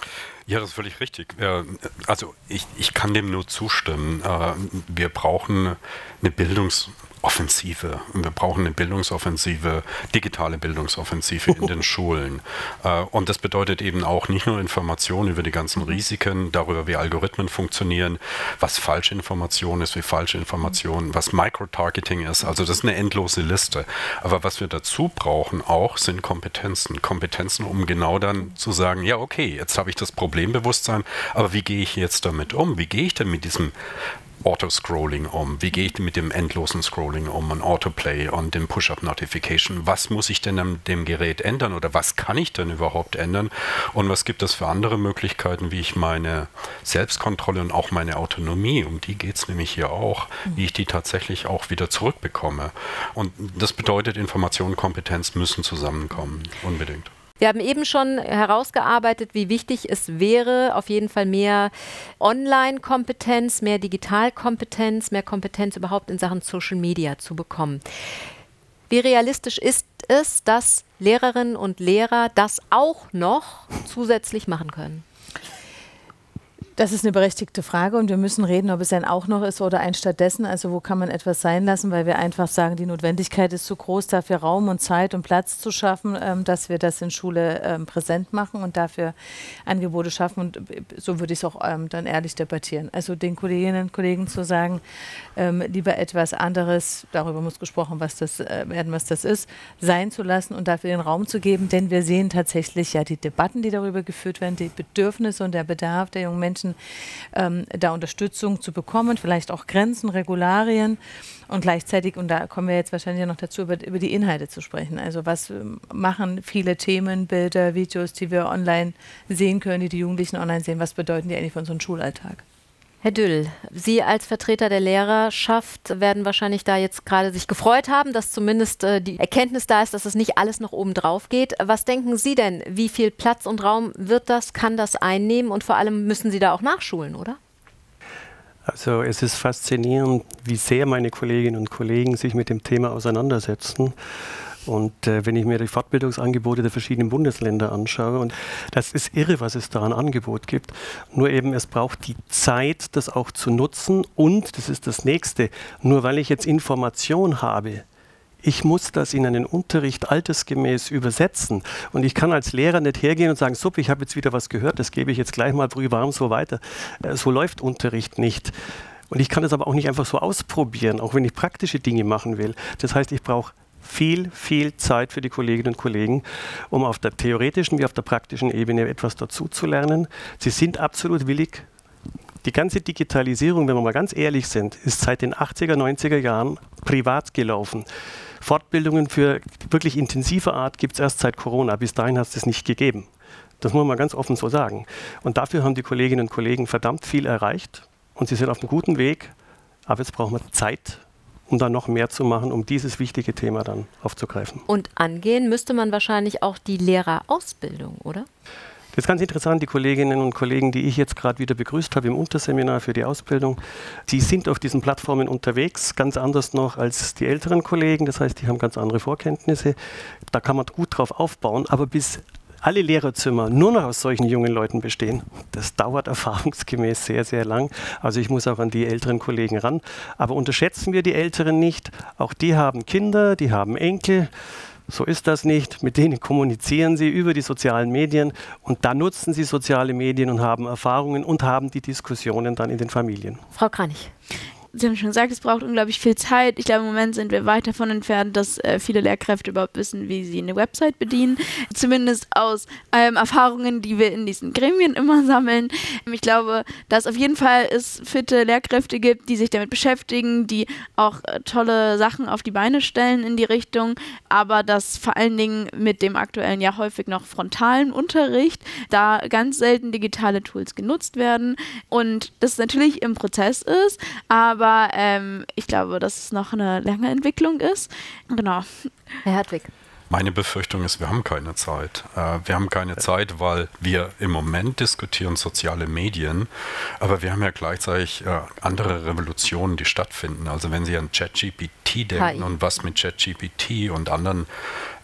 Ja, das ist völlig richtig. Also ich, ich kann dem nur zustimmen. Wir brauchen eine Bildungsoffensive. Wir brauchen eine Bildungsoffensive, digitale Bildungsoffensive in den Schulen. Und das bedeutet eben auch nicht nur Informationen über die ganzen Risiken, darüber, wie Algorithmen funktionieren, was falsche Information ist, wie falsche Informationen, was Microtargeting ist. Also das ist eine endlose Liste. Aber was wir dazu brauchen auch, sind Kompetenzen. Kompetenzen, um genau dann zu sagen, ja okay, jetzt habe ich das Problembewusstsein, aber wie gehe ich jetzt damit um? Wie gehe ich denn mit diesem Auto-Scrolling um? Wie gehe ich mit dem endlosen Scrolling um und Autoplay und dem Push-Up-Notification? Was muss ich denn an dem Gerät ändern oder was kann ich denn überhaupt ändern? Und was gibt es für andere Möglichkeiten, wie ich meine Selbstkontrolle und auch meine Autonomie, um die geht es nämlich hier auch, wie ich die tatsächlich auch wieder zurückbekomme? Und das bedeutet, Information und Kompetenz müssen zusammenkommen, unbedingt. Wir haben eben schon herausgearbeitet, wie wichtig es wäre, auf jeden Fall mehr Online-Kompetenz, mehr Digitalkompetenz, mehr Kompetenz überhaupt in Sachen Social Media zu bekommen. Wie realistisch ist es, dass Lehrerinnen und Lehrer das auch noch zusätzlich machen können? Das ist eine berechtigte Frage und wir müssen reden, ob es ein auch noch ist oder ein stattdessen. Also wo kann man etwas sein lassen, weil wir einfach sagen, die Notwendigkeit ist so groß, dafür Raum und Zeit und Platz zu schaffen, ähm, dass wir das in Schule ähm, präsent machen und dafür Angebote schaffen. Und so würde ich es auch ähm, dann ehrlich debattieren. Also den Kolleginnen und Kollegen zu sagen, ähm, lieber etwas anderes, darüber muss gesprochen was das, äh, werden, was das ist, sein zu lassen und dafür den Raum zu geben. Denn wir sehen tatsächlich ja die Debatten, die darüber geführt werden, die Bedürfnisse und der Bedarf der jungen Menschen, Ähm, da Unterstützung zu bekommen, vielleicht auch Grenzen, Regularien und gleichzeitig, und da kommen wir jetzt wahrscheinlich noch dazu, über, über die Inhalte zu sprechen. Also was ähm, machen viele Themen, Bilder, Videos, die wir online sehen können, die die Jugendlichen online sehen, was bedeuten die eigentlich für unseren Schulalltag? Herr Düll, Sie als Vertreter der Lehrerschaft werden wahrscheinlich da jetzt gerade sich gefreut haben, dass zumindest äh, die Erkenntnis da ist, dass es nicht alles noch oben drauf geht. Was denken Sie denn, wie viel Platz und Raum wird das, kann das einnehmen und vor allem müssen Sie da auch nachschulen, oder? Also es ist faszinierend, wie sehr meine Kolleginnen und Kollegen sich mit dem Thema auseinandersetzen. Und äh, wenn ich mir die Fortbildungsangebote der verschiedenen Bundesländer anschaue, und das ist irre, was es da an Angebot gibt, nur eben es braucht die Zeit, das auch zu nutzen und, das ist das Nächste, nur weil ich jetzt Information habe, ich muss das in einen Unterricht altersgemäß übersetzen und ich kann als Lehrer nicht hergehen und sagen, super, ich habe jetzt wieder was gehört, das gebe ich jetzt gleich mal brühwarm so weiter. Äh, so läuft Unterricht nicht. Und ich kann das aber auch nicht einfach so ausprobieren, auch wenn ich praktische Dinge machen will. Das heißt, ich brauche viel, viel Zeit für die Kolleginnen und Kollegen, um auf der theoretischen wie auf der praktischen Ebene etwas dazu zu lernen. Sie sind absolut willig. Die ganze Digitalisierung, wenn wir mal ganz ehrlich sind, ist seit den achtziger, neunziger Jahren privat gelaufen. Fortbildungen für wirklich intensive Art gibt es erst seit Corona. Bis dahin hat es das nicht gegeben. Das muss man ganz offen so sagen. Und dafür haben die Kolleginnen und Kollegen verdammt viel erreicht und sie sind auf einem guten Weg. Aber jetzt brauchen wir Zeit, um da noch mehr zu machen, um dieses wichtige Thema dann aufzugreifen. Und angehen müsste man wahrscheinlich auch die Lehrerausbildung, oder? Das ist ganz interessant, die Kolleginnen und Kollegen, die ich jetzt gerade wieder begrüßt habe im Unterseminar für die Ausbildung, die sind auf diesen Plattformen unterwegs, ganz anders noch als die älteren Kollegen, das heißt, die haben ganz andere Vorkenntnisse. Da kann man gut drauf aufbauen, aber bis alle Lehrerzimmer nur noch aus solchen jungen Leuten bestehen, das dauert erfahrungsgemäß sehr, sehr lang. Also ich muss auch an die älteren Kollegen ran. Aber unterschätzen wir die Älteren nicht. Auch die haben Kinder, die haben Enkel. So ist das nicht. Mit denen kommunizieren sie über die sozialen Medien und da nutzen sie soziale Medien und haben Erfahrungen und haben die Diskussionen dann in den Familien. Frau Kranich. Sie haben schon gesagt, es braucht unglaublich viel Zeit. Ich glaube, im Moment sind wir weit davon entfernt, dass äh, viele Lehrkräfte überhaupt wissen, wie sie eine Website bedienen. Zumindest aus ähm, Erfahrungen, die wir in diesen Gremien immer sammeln. Ich glaube, dass auf jeden Fall es fitte Lehrkräfte gibt, die sich damit beschäftigen, die auch äh, tolle Sachen auf die Beine stellen in die Richtung. Aber dass vor allen Dingen mit dem aktuellen, ja häufig noch frontalen Unterricht, da ganz selten digitale Tools genutzt werden. Und das natürlich im Prozess ist, aber Aber ähm, ich glaube, dass es noch eine lange Entwicklung ist. Genau. Herr Hertwig. Meine Befürchtung ist, wir haben keine Zeit. Äh, wir haben keine Zeit, weil wir im Moment diskutieren soziale Medien, aber wir haben ja gleichzeitig äh, andere Revolutionen, die stattfinden. Also wenn Sie an ChatGPT denken Hi. und was mit ChatGPT und anderen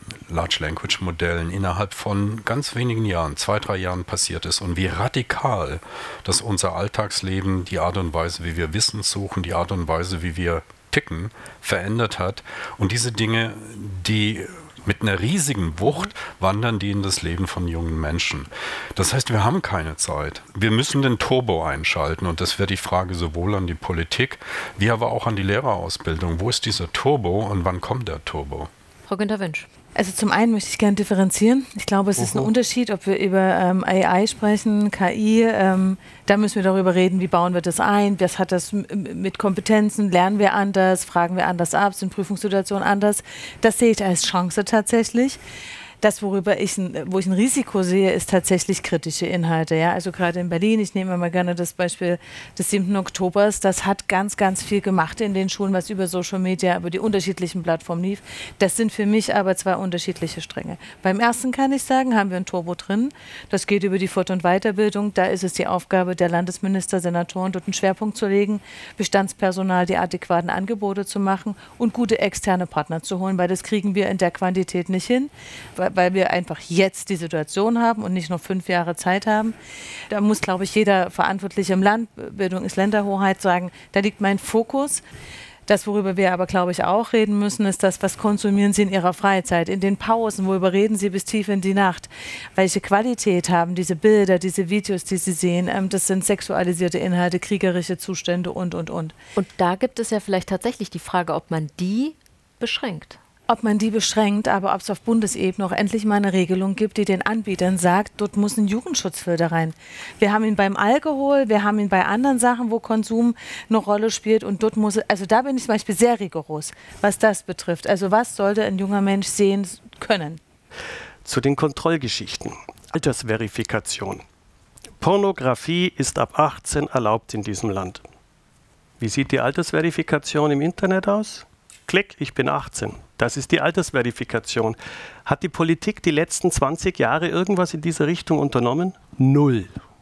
Large Language Modellen innerhalb von ganz wenigen Jahren, zwei, drei Jahren passiert ist und wie radikal das unser Alltagsleben, die Art und Weise, wie wir Wissen suchen, die Art und Weise, wie wir ticken, verändert hat. Und diese Dinge, die mit einer riesigen Wucht wandern die in das Leben von jungen Menschen. Das heißt, wir haben keine Zeit. Wir müssen den Turbo einschalten und das wäre die Frage sowohl an die Politik, wie aber auch an die Lehrerausbildung. Wo ist dieser Turbo und wann kommt der Turbo? Frau Günther-Wünsch. Also zum einen möchte ich gerne differenzieren. Ich glaube, es ist ein Unterschied, ob wir über ähm, A I sprechen, K I. Ähm, da müssen wir darüber reden, wie bauen wir das ein, was hat das mit Kompetenzen, lernen wir anders, fragen wir anders ab, sind Prüfungssituationen anders. Das sehe ich als Chance tatsächlich. Das, worüber ich ein, wo ich ein Risiko sehe, ist tatsächlich kritische Inhalte. Ja? Also gerade in Berlin, ich nehme mal gerne das Beispiel des siebten Oktobers, das hat ganz, ganz viel gemacht in den Schulen, was über Social Media, über die unterschiedlichen Plattformen lief. Das sind für mich aber zwei unterschiedliche Stränge. Beim ersten kann ich sagen, haben wir ein Turbo drin. Das geht über die Fort- und Weiterbildung. Da ist es die Aufgabe der Landesminister, Senatoren, dort einen Schwerpunkt zu legen, Bestandspersonal die adäquaten Angebote zu machen und gute externe Partner zu holen, weil das kriegen wir in der Quantität nicht hin, weil weil wir einfach jetzt die Situation haben und nicht noch fünf Jahre Zeit haben. Da muss, glaube ich, jeder Verantwortliche im Land, Bildung ist Länderhoheit, sagen, da liegt mein Fokus. Das, worüber wir aber, glaube ich, auch reden müssen, ist das, was konsumieren Sie in Ihrer Freizeit, in den Pausen, worüber reden Sie bis tief in die Nacht? Welche Qualität haben diese Bilder, diese Videos, die Sie sehen? Ähm, das sind sexualisierte Inhalte, kriegerische Zustände und, und, und. Und da gibt es ja vielleicht tatsächlich die Frage, ob man die beschränkt. Ob man die beschränkt, aber ob es auf Bundesebene auch endlich mal eine Regelung gibt, die den Anbietern sagt, dort muss ein Jugendschutzfilter rein. Wir haben ihn beim Alkohol, wir haben ihn bei anderen Sachen, wo Konsum eine Rolle spielt und dort muss, also da bin ich zum Beispiel sehr rigoros, was das betrifft. Also was sollte ein junger Mensch sehen können? Zu den Kontrollgeschichten. Altersverifikation. Pornografie ist ab achtzehn erlaubt in diesem Land. Wie sieht die Altersverifikation im Internet aus? Klick, ich bin achtzehn. Das ist die Altersverifikation. Hat die Politik die letzten zwanzig Jahre irgendwas in dieser Richtung unternommen? Null.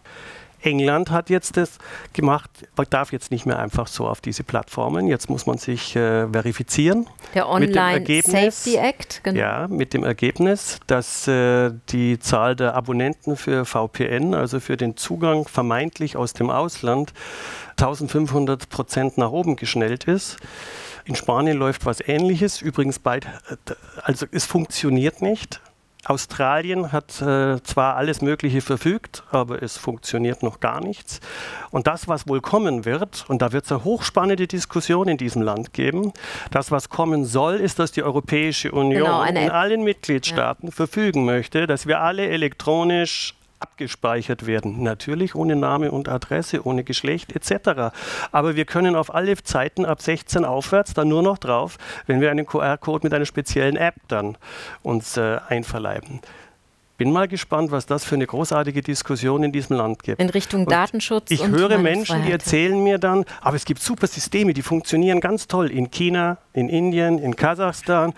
England hat jetzt das gemacht, man darf jetzt nicht mehr einfach so auf diese Plattformen, jetzt muss man sich äh, verifizieren. Der Online Safety Act, genau. Ja, mit dem Ergebnis, dass äh, die Zahl der Abonnenten für V P N, also für den Zugang vermeintlich aus dem Ausland, eintausendfünfhundert Prozent nach oben geschnellt ist. In Spanien läuft was Ähnliches, übrigens beid, also es funktioniert nicht. Australien hat äh, zwar alles Mögliche verfügt, aber es funktioniert noch gar nichts. Und das, was wohl kommen wird, und da wird es eine hochspannende Diskussion in diesem Land geben, das, was kommen soll, ist, dass die Europäische Union genau, in allen Mitgliedstaaten ja. verfügen möchte, dass wir alle elektronisch abgespeichert werden. Natürlich ohne Name und Adresse, ohne Geschlecht et cetera. Aber wir können auf alle Zeiten ab sechzehn aufwärts dann nur noch drauf, wenn wir einen Q R-Code mit einer speziellen App dann uns äh, einverleiben. Bin mal gespannt, was das für eine großartige Diskussion in diesem Land gibt. In Richtung und Datenschutz. Ich und höre Menschen, die erzählen mir dann, aber es gibt super Systeme, die funktionieren ganz toll in China, in Indien, in Kasachstan.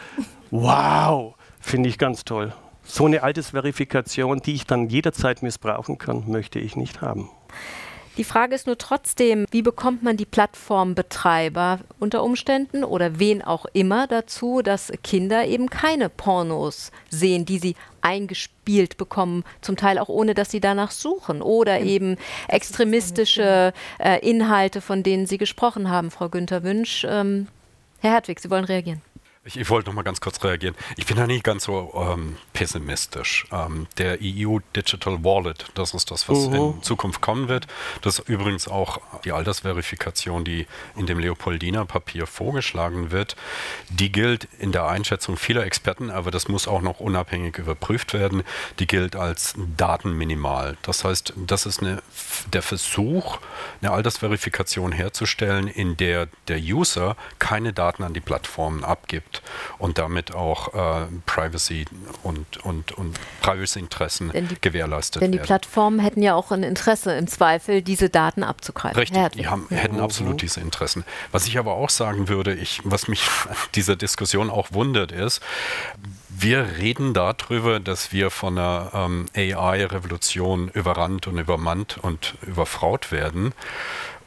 Wow, finde ich ganz toll. So eine Altersverifikation, die ich dann jederzeit missbrauchen kann, möchte ich nicht haben. Die Frage ist nur trotzdem, wie bekommt man die Plattformbetreiber unter Umständen oder wen auch immer dazu, dass Kinder eben keine Pornos sehen, die sie eingespielt bekommen, zum Teil auch ohne, dass sie danach suchen oder eben extremistische äh, Inhalte, von denen Sie gesprochen haben, Frau Günther-Wünsch. Ähm, Herr Hertwig, Sie wollen reagieren. Ich, ich wollte noch mal ganz kurz reagieren. Ich bin da nicht ganz so ähm, pessimistisch. Ähm, der E U Digital Wallet, das ist das, was uh-huh. in Zukunft kommen wird. Das ist übrigens auch die Altersverifikation, die in dem Leopoldiner Papier vorgeschlagen wird. Die gilt in der Einschätzung vieler Experten, aber das muss auch noch unabhängig überprüft werden. Die gilt als datenminimal. Das heißt, das ist eine, der Versuch, eine Altersverifikation herzustellen, in der der User keine Daten an die Plattformen abgibt und damit auch äh, Privacy und, und, und Privacy-Interessen gewährleistet werden. Denn die Plattformen hätten ja auch ein Interesse im Zweifel, diese Daten abzugreifen. Richtig, die haben, hätten absolut diese Interessen. Was ich aber auch sagen würde, ich, was mich an dieser Diskussion auch wundert, ist, wir reden darüber, dass wir von einer ähm, A I-Revolution überrannt und übermannt und überfraut werden.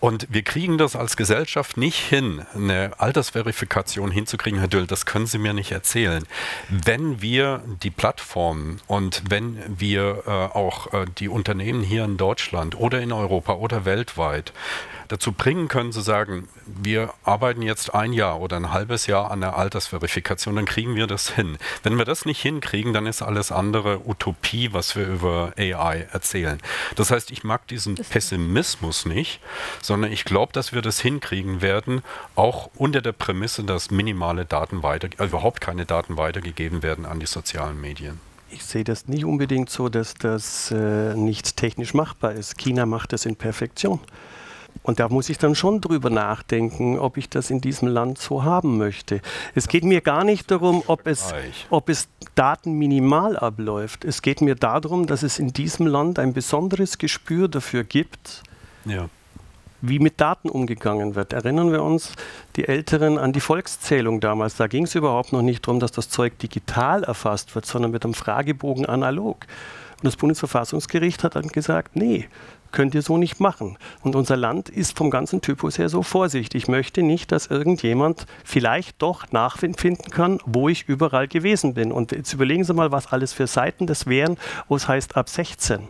Und wir kriegen das als Gesellschaft nicht hin, eine Altersverifikation hinzukriegen, Herr Düll, das können Sie mir nicht erzählen. Wenn wir die Plattformen und wenn wir äh, auch äh, die Unternehmen hier in Deutschland oder in Europa oder weltweit dazu bringen können, zu sagen, wir arbeiten jetzt ein Jahr oder ein halbes Jahr an der Altersverifikation, dann kriegen wir das hin. Wenn wir das nicht hinkriegen, dann ist alles andere Utopie, was wir über A I erzählen. Das heißt, ich mag diesen Pessimismus nicht, sondern ich glaube, dass wir das hinkriegen werden, auch unter der Prämisse, dass minimale Daten weiter, äh, überhaupt keine Daten weitergegeben werden an die sozialen Medien. Ich sehe das nicht unbedingt so, dass das äh, nicht technisch machbar ist. China macht das in Perfektion. Und da muss ich dann schon drüber nachdenken, ob ich das in diesem Land so haben möchte. Es geht mir gar nicht darum, ob es, ob es datenminimal abläuft. Es geht mir darum, dass es in diesem Land ein besonderes Gespür dafür gibt, ja. wie mit Daten umgegangen wird. Erinnern wir uns, die Älteren, an die Volkszählung damals. Da ging es überhaupt noch nicht darum, dass das Zeug digital erfasst wird, sondern mit einem Fragebogen analog. Und das Bundesverfassungsgericht hat dann gesagt, nee, könnt ihr so nicht machen. Und unser Land ist vom ganzen Typus her so vorsichtig. Ich möchte nicht, dass irgendjemand vielleicht doch nachfinden kann, wo ich überall gewesen bin. Und jetzt überlegen Sie mal, was alles für Seiten das wären, wo es heißt, ab sechzehn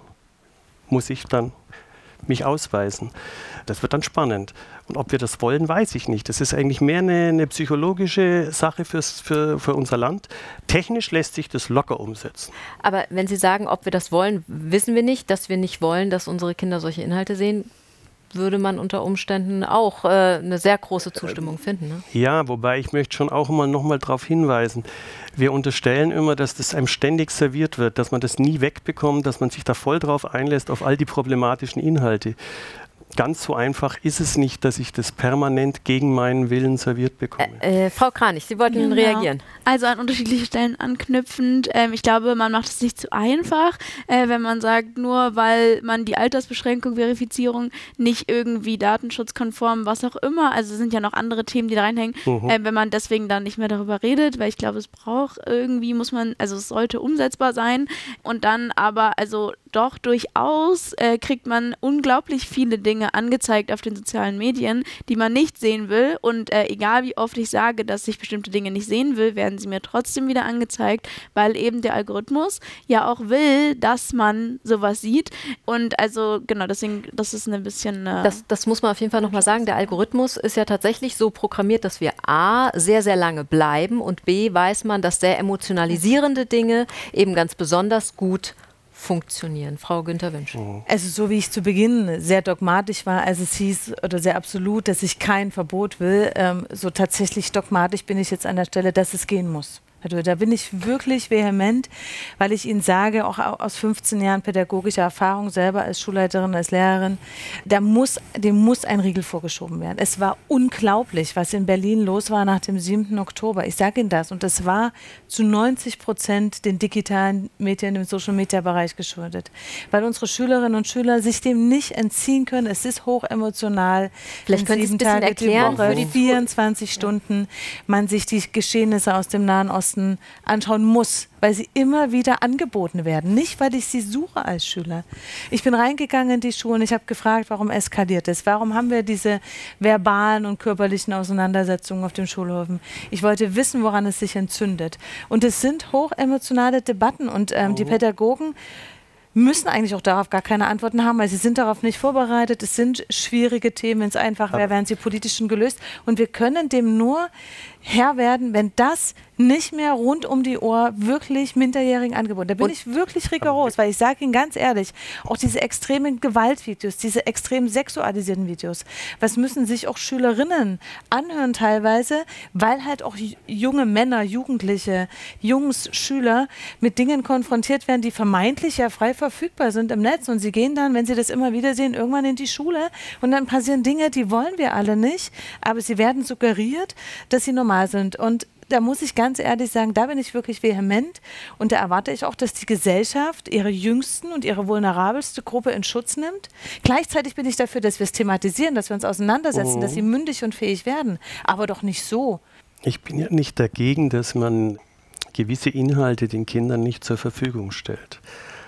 muss ich dann mich ausweisen. Das wird dann spannend. Und ob wir das wollen, weiß ich nicht. Das ist eigentlich mehr eine, eine psychologische Sache fürs, für, für unser Land. Technisch lässt sich das locker umsetzen. Aber wenn Sie sagen, ob wir das wollen, wissen wir nicht, dass wir nicht wollen, dass unsere Kinder solche Inhalte sehen, würde man unter Umständen auch äh, eine sehr große Zustimmung finden. Ne? Ja, wobei ich möchte schon auch immer noch mal darauf hinweisen, wir unterstellen immer, dass das einem ständig serviert wird, dass man das nie wegbekommt, dass man sich da voll drauf einlässt, auf all die problematischen Inhalte. Ganz so einfach ist es nicht, dass ich das permanent gegen meinen Willen serviert bekomme. Äh, äh, Frau Kranich, Sie wollten genau. reagieren. Also an unterschiedliche Stellen anknüpfend. Ähm, ich glaube, man macht es nicht zu einfach, äh, wenn man sagt, nur weil man die Altersbeschränkung, Verifizierung nicht irgendwie datenschutzkonform, was auch immer, also es sind ja noch andere Themen, die da reinhängen, mhm. äh, wenn man deswegen dann nicht mehr darüber redet, weil ich glaube, es braucht irgendwie, muss man, also es sollte umsetzbar sein und dann aber, also doch durchaus äh, kriegt man unglaublich viele Dinge angezeigt auf den sozialen Medien, die man nicht sehen will und äh, egal wie oft ich sage, dass ich bestimmte Dinge nicht sehen will, werden sie mir trotzdem wieder angezeigt, weil eben der Algorithmus ja auch will, dass man sowas sieht und also genau, deswegen, das ist ein bisschen... Äh das, das muss man auf jeden Fall nochmal sagen, der Algorithmus ist ja tatsächlich so programmiert, dass wir A, sehr, sehr lange bleiben und B, weiß man, dass sehr emotionalisierende Dinge eben ganz besonders gut funktionieren. Frau Günther-Wünsch. Also so wie ich zu Beginn sehr dogmatisch war, als es hieß, oder sehr absolut, dass ich kein Verbot will, ähm, so tatsächlich dogmatisch bin ich jetzt an der Stelle, dass es gehen muss. Also da bin ich wirklich vehement, weil ich Ihnen sage, auch aus fünfzehn Jahren pädagogischer Erfahrung, selber als Schulleiterin, als Lehrerin, da muss, dem muss ein Riegel vorgeschoben werden. Es war unglaublich, was in Berlin los war nach dem siebten Oktober. Ich sage Ihnen das. Und das war zu neunzig Prozent den digitalen Medien im Social-Media-Bereich geschuldet. Weil unsere Schülerinnen und Schüler sich dem nicht entziehen können. Es ist hochemotional. Vielleicht können Sie es ein bisschen erklären. Woche, für die vierundzwanzig Stunden man sich die Geschehnisse aus dem Nahen Osten anschauen muss, weil sie immer wieder angeboten werden. Nicht, weil ich sie suche als Schüler. Ich bin reingegangen in die Schulen, ich habe gefragt, warum eskaliert es? Warum haben wir diese verbalen und körperlichen Auseinandersetzungen auf den Schulhöfen? Ich wollte wissen, woran es sich entzündet. Und es sind hochemotionale Debatten und ähm, oh. die Pädagogen müssen eigentlich auch darauf gar keine Antworten haben, weil sie sind darauf nicht vorbereitet. Es sind schwierige Themen, wenn es einfach wäre, wären sie politisch schon gelöst. Und wir können dem nur Herr werden, wenn das nicht mehr rund um die Uhr wirklich Minderjährigen angeboten. Da bin und ich wirklich rigoros, weil ich sage Ihnen ganz ehrlich, auch diese extremen Gewaltvideos, diese extrem sexualisierten Videos, was müssen sich auch Schülerinnen anhören teilweise, weil halt auch junge Männer, Jugendliche, Jungs, Schüler mit Dingen konfrontiert werden, die vermeintlich ja frei verfügbar sind im Netz und sie gehen dann, wenn sie das immer wieder sehen, irgendwann in die Schule und dann passieren Dinge, die wollen wir alle nicht, aber sie werden suggeriert, dass sie normal sind und da muss ich ganz ehrlich sagen, da bin ich wirklich vehement und da erwarte ich auch, dass die Gesellschaft ihre jüngsten und ihre vulnerabelste Gruppe in Schutz nimmt. Gleichzeitig bin ich dafür, dass wir es thematisieren, dass wir uns auseinandersetzen, oh. dass sie mündig und fähig werden, aber doch nicht so. Ich bin ja nicht dagegen, dass man gewisse Inhalte den Kindern nicht zur Verfügung stellt.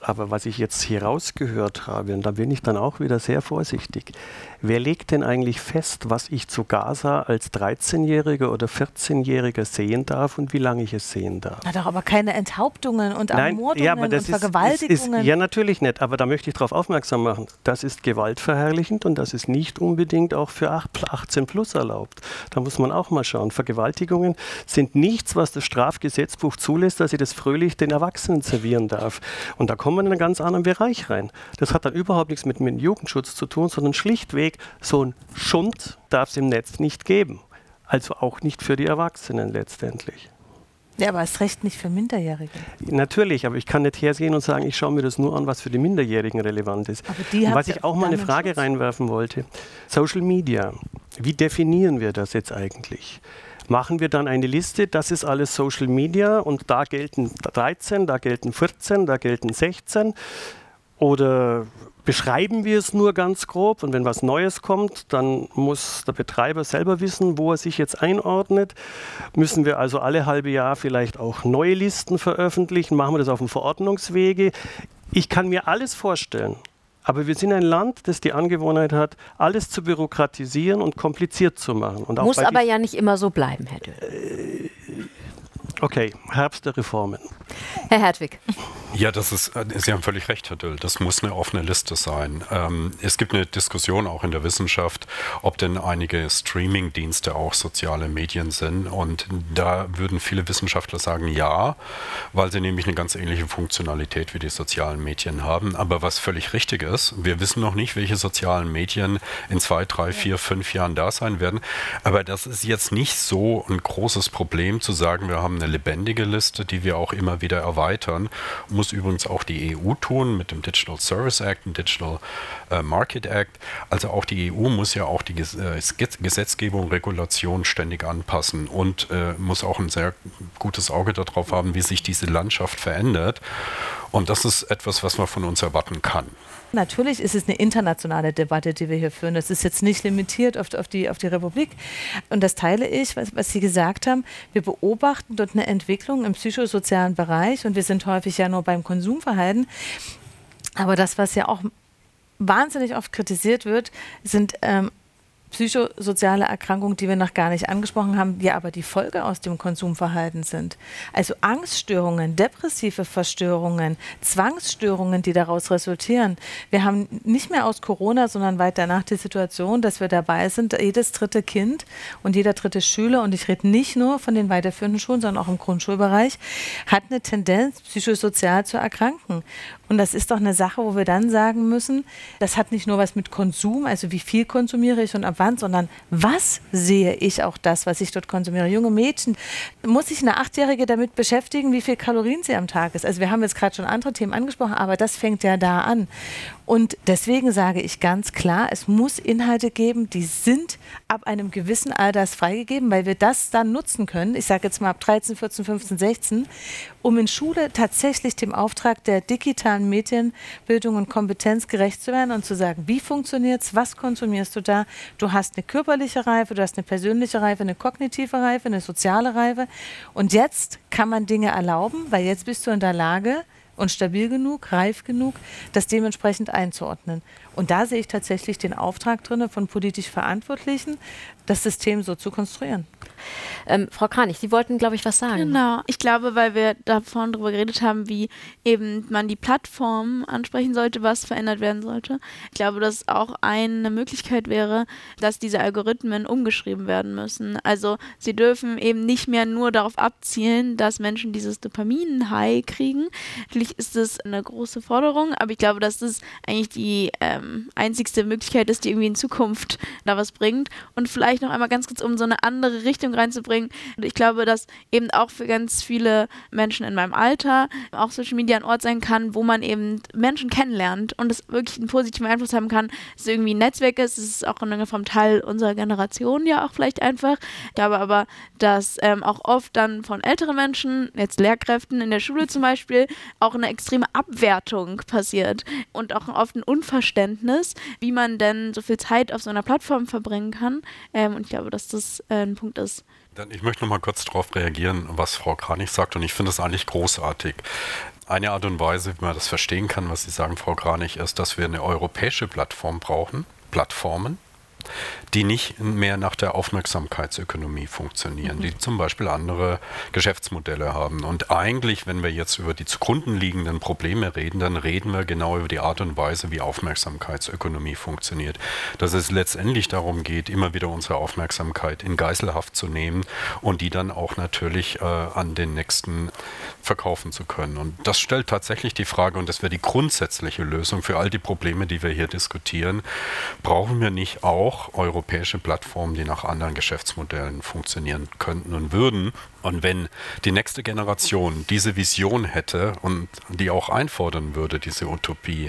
Aber was ich jetzt hier rausgehört habe, und da bin ich dann auch wieder sehr vorsichtig, wer legt denn eigentlich fest, was ich zu Gaza als dreizehnjähriger oder vierzehnjähriger sehen darf und wie lange ich es sehen darf? Na doch, aber keine Enthauptungen und Nein, Ermordungen ja, aber das und ist, Vergewaltigungen. Ist, ja, natürlich nicht, aber da möchte ich darauf aufmerksam machen. Das ist gewaltverherrlichend und das ist nicht unbedingt auch für achtzehn plus erlaubt. Da muss man auch mal schauen. Vergewaltigungen sind nichts, was das Strafgesetzbuch zulässt, dass ich das fröhlich den Erwachsenen servieren darf. Und da kommen wir in einen ganz anderen Bereich rein. Das hat dann überhaupt nichts mit, mit dem Jugendschutz zu tun, sondern schlichtweg so ein Schund darf es im Netz nicht geben. Also auch nicht für die Erwachsenen letztendlich. Ja, aber erst recht nicht für Minderjährige. Natürlich, aber ich kann nicht hergehen und sagen, ich schaue mir das nur an, was für die Minderjährigen relevant ist. Aber die und was habt ich auch mal eine Frage Schutz. reinwerfen wollte. Social Media, wie definieren wir das jetzt eigentlich? Machen wir dann eine Liste, das ist alles Social Media und da gelten dreizehn, da gelten vierzehn, da gelten sechzehn? Oder beschreiben wir es nur ganz grob und wenn was Neues kommt, dann muss der Betreiber selber wissen, wo er sich jetzt einordnet. Müssen wir also alle halbe Jahr vielleicht auch neue Listen veröffentlichen? Machen wir das auf dem Verordnungswege? Ich kann mir alles vorstellen. Aber wir sind ein Land, das die Angewohnheit hat, alles zu bürokratisieren und kompliziert zu machen. Und auch muss bei aber ja nicht immer so bleiben, Herr Döll. Äh, okay, Herbst der Reformen. Herr Hertwig. Ja, das ist, Sie haben völlig recht, Herr Döll. Das muss eine offene Liste sein. Ähm, es gibt eine Diskussion auch in der Wissenschaft, ob denn einige Streaming-Dienste auch soziale Medien sind. Und da würden viele Wissenschaftler sagen, ja, weil sie nämlich eine ganz ähnliche Funktionalität wie die sozialen Medien haben. Aber was völlig richtig ist, wir wissen noch nicht, welche sozialen Medien in zwei, drei, vier, fünf Jahren da sein werden. Aber das ist jetzt nicht so ein großes Problem zu sagen, wir haben eine lebendige Liste, die wir auch immer wieder erweitern. Muss übrigens auch die E U tun mit dem Digital Service Act, dem Digital äh, Market Act. Also auch die E U muss ja auch die Ges äh, Gesetzgebung, Regulation ständig anpassen und äh, muss auch ein sehr gutes Auge darauf haben, wie sich diese Landschaft verändert. Und das ist etwas, was man von uns erwarten kann. Natürlich ist es eine internationale Debatte, die wir hier führen. Das ist jetzt nicht limitiert auf, auf, die, auf die Republik. Und das teile ich, was, was Sie gesagt haben. Wir beobachten dort eine Entwicklung im psychosozialen Bereich und wir sind häufig ja nur beim Konsumverhalten. Aber das, was ja auch wahnsinnig oft kritisiert wird, sind ähm, psychosoziale Erkrankungen, die wir noch gar nicht angesprochen haben, die aber die Folge aus dem Konsumverhalten sind. Also Angststörungen, depressive Verstörungen, Zwangsstörungen, die daraus resultieren. Wir haben nicht mehr aus Corona, sondern weit danach die Situation, dass wir dabei sind, jedes dritte Kind und jeder dritte Schüler, und ich rede nicht nur von den weiterführenden Schulen, sondern auch im Grundschulbereich, hat eine Tendenz, psychosozial zu erkranken. Und das ist doch eine Sache, wo wir dann sagen müssen, das hat nicht nur was mit Konsum, also wie viel konsumiere ich und ab wann, sondern was sehe ich auch das, was ich dort konsumiere. Junge Mädchen, muss sich eine Achtjährige damit beschäftigen, wie viel Kalorien sie am Tag isst. Also wir haben jetzt gerade schon andere Themen angesprochen, aber das fängt ja da an. Und deswegen sage ich ganz klar, es muss Inhalte geben, die sind ab einem gewissen Alters freigegeben, weil wir das dann nutzen können, ich sage jetzt mal ab dreizehn, vierzehn, fünfzehn, sechzehn, um in Schule tatsächlich dem Auftrag der digitalen Medienbildung und Kompetenz gerecht zu werden und zu sagen, wie funktioniert es, was konsumierst du da? Du hast eine körperliche Reife, du hast eine persönliche Reife, eine kognitive Reife, eine soziale Reife. Und jetzt kann man Dinge erlauben, weil jetzt bist du in der Lage und stabil genug, reif genug, das dementsprechend einzuordnen. Und da sehe ich tatsächlich den Auftrag drin von politisch Verantwortlichen, das System so zu konstruieren. Ähm, Frau Kranich, Sie wollten, glaube ich, was sagen. Genau. Ich glaube, weil wir da vorhin drüber geredet haben, wie eben man die Plattform ansprechen sollte, was verändert werden sollte. Ich glaube, dass auch eine Möglichkeit wäre, dass diese Algorithmen umgeschrieben werden müssen. Also sie dürfen eben nicht mehr nur darauf abzielen, dass Menschen dieses Dopamin-High kriegen. Natürlich ist das eine große Forderung, aber ich glaube, dass das eigentlich die ähm, einzigste Möglichkeit ist, die irgendwie in Zukunft da was bringt. Und vielleicht noch einmal ganz kurz, um so eine andere Richtung reinzubringen. Ich glaube, dass eben auch für ganz viele Menschen in meinem Alter auch Social Media ein Ort sein kann, wo man eben Menschen kennenlernt und es wirklich einen positiven Einfluss haben kann, dass es irgendwie ein Netzwerk ist. Es ist auch in irgendeiner Form Teil unserer Generation ja auch vielleicht einfach. Ich glaube aber, dass ähm, auch oft dann von älteren Menschen, jetzt Lehrkräften in der Schule zum Beispiel, auch eine extreme Abwertung passiert und auch oft ein Unverständnis, wie man denn so viel Zeit auf so einer Plattform verbringen kann. Ähm, und ich glaube, dass das äh, ein Punkt ist. Ich möchte noch mal kurz darauf reagieren, was Frau Kranich sagt, und ich finde das eigentlich großartig. Eine Art und Weise, wie man das verstehen kann, was Sie sagen, Frau Kranich, ist, dass wir eine europäische Plattform brauchen, Plattformen, die nicht mehr nach der Aufmerksamkeitsökonomie funktionieren, mhm. die zum Beispiel andere Geschäftsmodelle haben. Und eigentlich, wenn wir jetzt über die zugrunde liegenden Probleme reden, dann reden wir genau über die Art und Weise, wie Aufmerksamkeitsökonomie funktioniert. Dass es letztendlich darum geht, immer wieder unsere Aufmerksamkeit in Geiselhaft zu nehmen und die dann auch natürlich äh, an den Nächsten verkaufen zu können. Und das stellt tatsächlich die Frage, und das wäre die grundsätzliche Lösung für all die Probleme, die wir hier diskutieren, brauchen wir nicht auch europäische Plattformen, die nach anderen Geschäftsmodellen funktionieren könnten und würden. Und wenn die nächste Generation diese Vision hätte und die auch einfordern würde, diese Utopie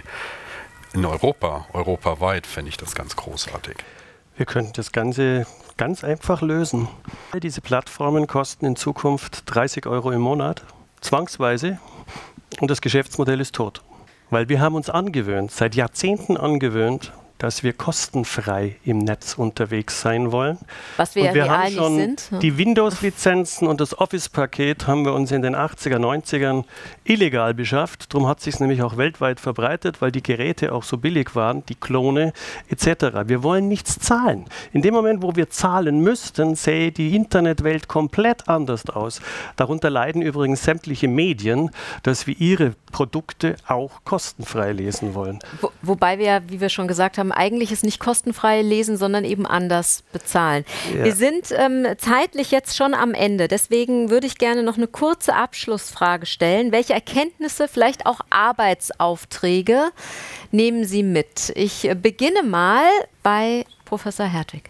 in Europa, europaweit, fände ich das ganz großartig. Wir könnten das Ganze ganz einfach lösen. Diese Plattformen kosten in Zukunft dreißig Euro im Monat, zwangsweise, und das Geschäftsmodell ist tot. Weil wir haben uns angewöhnt, seit Jahrzehnten angewöhnt, dass wir kostenfrei im Netz unterwegs sein wollen. Was wir, und wir ja haben real schon nicht sind. Die Windows-Lizenzen und das Office-Paket haben wir uns in den achtziger, neunzigern illegal beschafft. Darum hat es sich nämlich auch weltweit verbreitet, weil die Geräte auch so billig waren, die Klone et cetera. Wir wollen nichts zahlen. In dem Moment, wo wir zahlen müssten, sähe die Internetwelt komplett anders aus. Darunter leiden übrigens sämtliche Medien, dass wir ihre Produkte auch kostenfrei lesen wollen. Wo, wobei wir, wie wir schon gesagt haben, eigentlich es nicht kostenfrei lesen, sondern eben anders bezahlen. Ja. Wir sind ähm, zeitlich jetzt schon am Ende. Deswegen würde ich gerne noch eine kurze Abschlussfrage stellen. Welche Erkenntnisse, vielleicht auch Arbeitsaufträge, nehmen Sie mit? Ich beginne mal bei Professor Hertwig.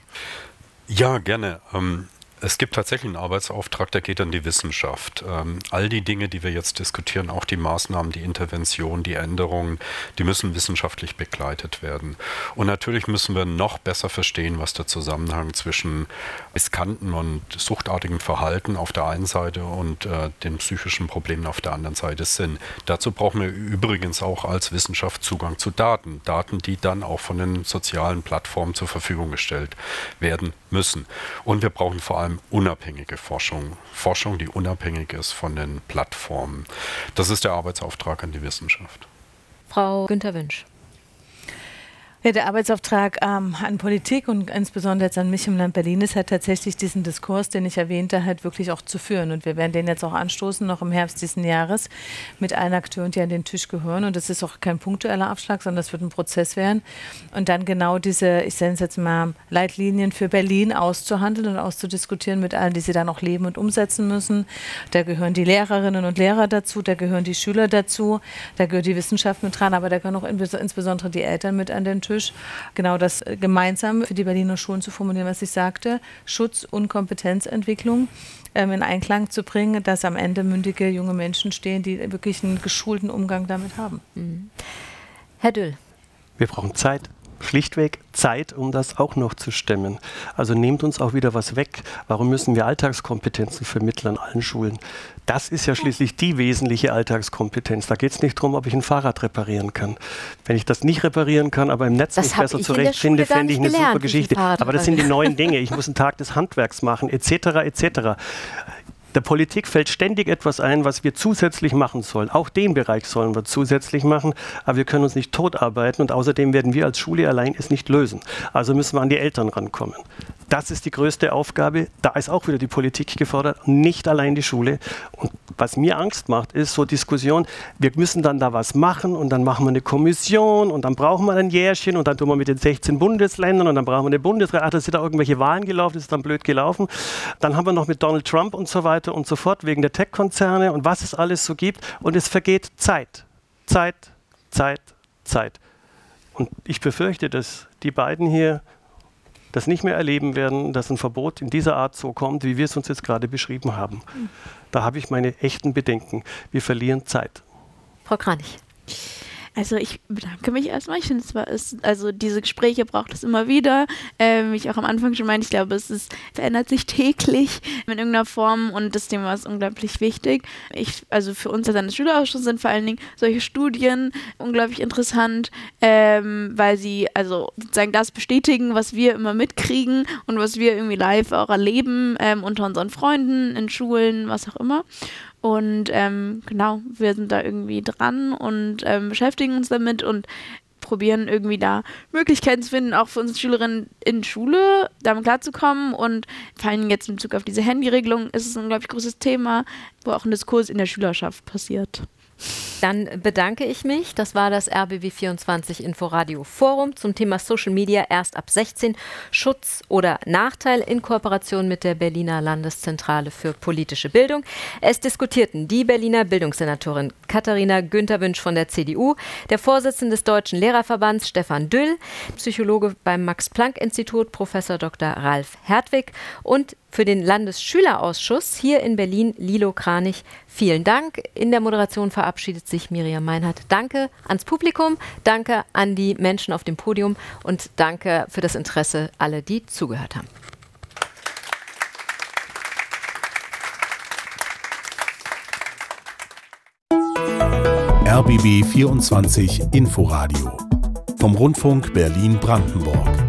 Ja, gerne. Ähm Es gibt tatsächlich einen Arbeitsauftrag, der geht an die Wissenschaft. Ähm, all die Dinge, die wir jetzt diskutieren, auch die Maßnahmen, die Interventionen, die Änderungen, die müssen wissenschaftlich begleitet werden. Und natürlich müssen wir noch besser verstehen, was der Zusammenhang zwischen riskanten und suchtartigem Verhalten auf der einen Seite und äh, den psychischen Problemen auf der anderen Seite sind. Dazu brauchen wir übrigens auch als Wissenschaft Zugang zu Daten. Daten, die dann auch von den sozialen Plattformen zur Verfügung gestellt werden müssen. Und wir brauchen vor allem unabhängige Forschung. Forschung, die unabhängig ist von den Plattformen. Das ist der Arbeitsauftrag an die Wissenschaft. Frau Günter Wünsch. Ja, der Arbeitsauftrag ähm, an Politik und insbesondere jetzt an mich im Land Berlin ist halt tatsächlich diesen Diskurs, den ich erwähnte, halt wirklich auch zu führen. Und wir werden den jetzt auch anstoßen, noch im Herbst diesen Jahres, mit allen Akteuren, die an den Tisch gehören. Und das ist auch kein punktueller Abschlag, sondern das wird ein Prozess werden. Und dann genau diese, ich nenne es jetzt mal, Leitlinien für Berlin auszuhandeln und auszudiskutieren mit allen, die sie dann auch leben und umsetzen müssen. Da gehören die Lehrerinnen und Lehrer dazu, da gehören die Schüler dazu, da gehört die Wissenschaft mit dran, aber da gehören auch insbesondere die Eltern mit an den Tisch. Genau das gemeinsam für die Berliner Schulen zu formulieren, was ich sagte, Schutz und Kompetenzentwicklung ähm, in Einklang zu bringen, dass am Ende mündige junge Menschen stehen, die wirklich einen geschulten Umgang damit haben. Mhm. Herr Düll. Wir brauchen Zeit. Schlichtweg Zeit, um das auch noch zu stemmen. Also nehmt uns auch wieder was weg. Warum müssen wir Alltagskompetenzen vermitteln an allen Schulen? Das ist ja schließlich die wesentliche Alltagskompetenz. Da geht es nicht darum, ob ich ein Fahrrad reparieren kann. Wenn ich das nicht reparieren kann, aber im Netz das mich besser zurechtfinde, fände ich eine gelernt, super Geschichte. Aber das sind die neuen Dinge. Ich muss einen Tag des Handwerks machen, et cetera et cetera. Der Politik fällt ständig etwas ein, was wir zusätzlich machen sollen. Auch den Bereich sollen wir zusätzlich machen, aber wir können uns nicht totarbeiten und außerdem werden wir als Schule allein es nicht lösen. Also müssen wir an die Eltern rankommen. Das ist die größte Aufgabe. Da ist auch wieder die Politik gefordert, nicht allein die Schule. Und was mir Angst macht, ist so Diskussion, wir müssen dann da was machen und dann machen wir eine Kommission und dann brauchen wir ein Jährchen und dann tun wir mit den sechzehn Bundesländern und dann brauchen wir eine Bundesrat. Ach, da sind da irgendwelche Wahlen gelaufen, das ist dann blöd gelaufen. Dann haben wir noch mit Donald Trump und so weiter und so fort wegen der Tech-Konzerne und was es alles so gibt. Und es vergeht Zeit. Zeit, Zeit, Zeit. Und ich befürchte, dass die beiden hier das nicht mehr erleben werden, dass ein Verbot in dieser Art so kommt, wie wir es uns jetzt gerade beschrieben haben. Da habe ich meine echten Bedenken. Wir verlieren Zeit. Frau Kranich. Also ich bedanke mich erstmal. Ich finde, es war, es, also diese Gespräche braucht es immer wieder. Ähm, wie ich auch am Anfang schon meinte, ich glaube, es ist, verändert sich täglich in irgendeiner Form und das Thema ist unglaublich wichtig. Ich, also für uns als Landesschülerausschuss sind vor allen Dingen solche Studien unglaublich interessant, ähm, weil sie also sozusagen das bestätigen, was wir immer mitkriegen und was wir irgendwie live auch erleben ähm, unter unseren Freunden, in Schulen, was auch immer. Und ähm, genau, wir sind da irgendwie dran und ähm, beschäftigen uns damit und probieren irgendwie da Möglichkeiten zu finden, auch für unsere Schülerinnen in Schule damit klarzukommen. Und vor allem jetzt in Bezug auf diese Handyregelung ist es ein, glaube ich, großes Thema, wo auch ein Diskurs in der Schülerschaft passiert. Dann bedanke ich mich. Das war das R B B vierundzwanzig Inforadio Forum zum Thema Social Media erst ab sechzehn. Schutz oder Nachteil in Kooperation mit der Berliner Landeszentrale für politische Bildung. Es diskutierten die Berliner Bildungssenatorin Katharina Günther-Wünsch von der C D U, der Vorsitzende des Deutschen Lehrerverbands Stefan Düll, Psychologe beim Max-Planck-Institut Professor Doktor Ralf Hertwig und für den Landesschülerausschuss hier in Berlin Lilo Kranich. Vielen Dank. In der Moderation verabschiedet sich Miriam Meinhardt. Danke ans Publikum, danke an die Menschen auf dem Podium und danke für das Interesse alle, die zugehört haben. R B B vierundzwanzig Inforadio vom Rundfunk Berlin-Brandenburg.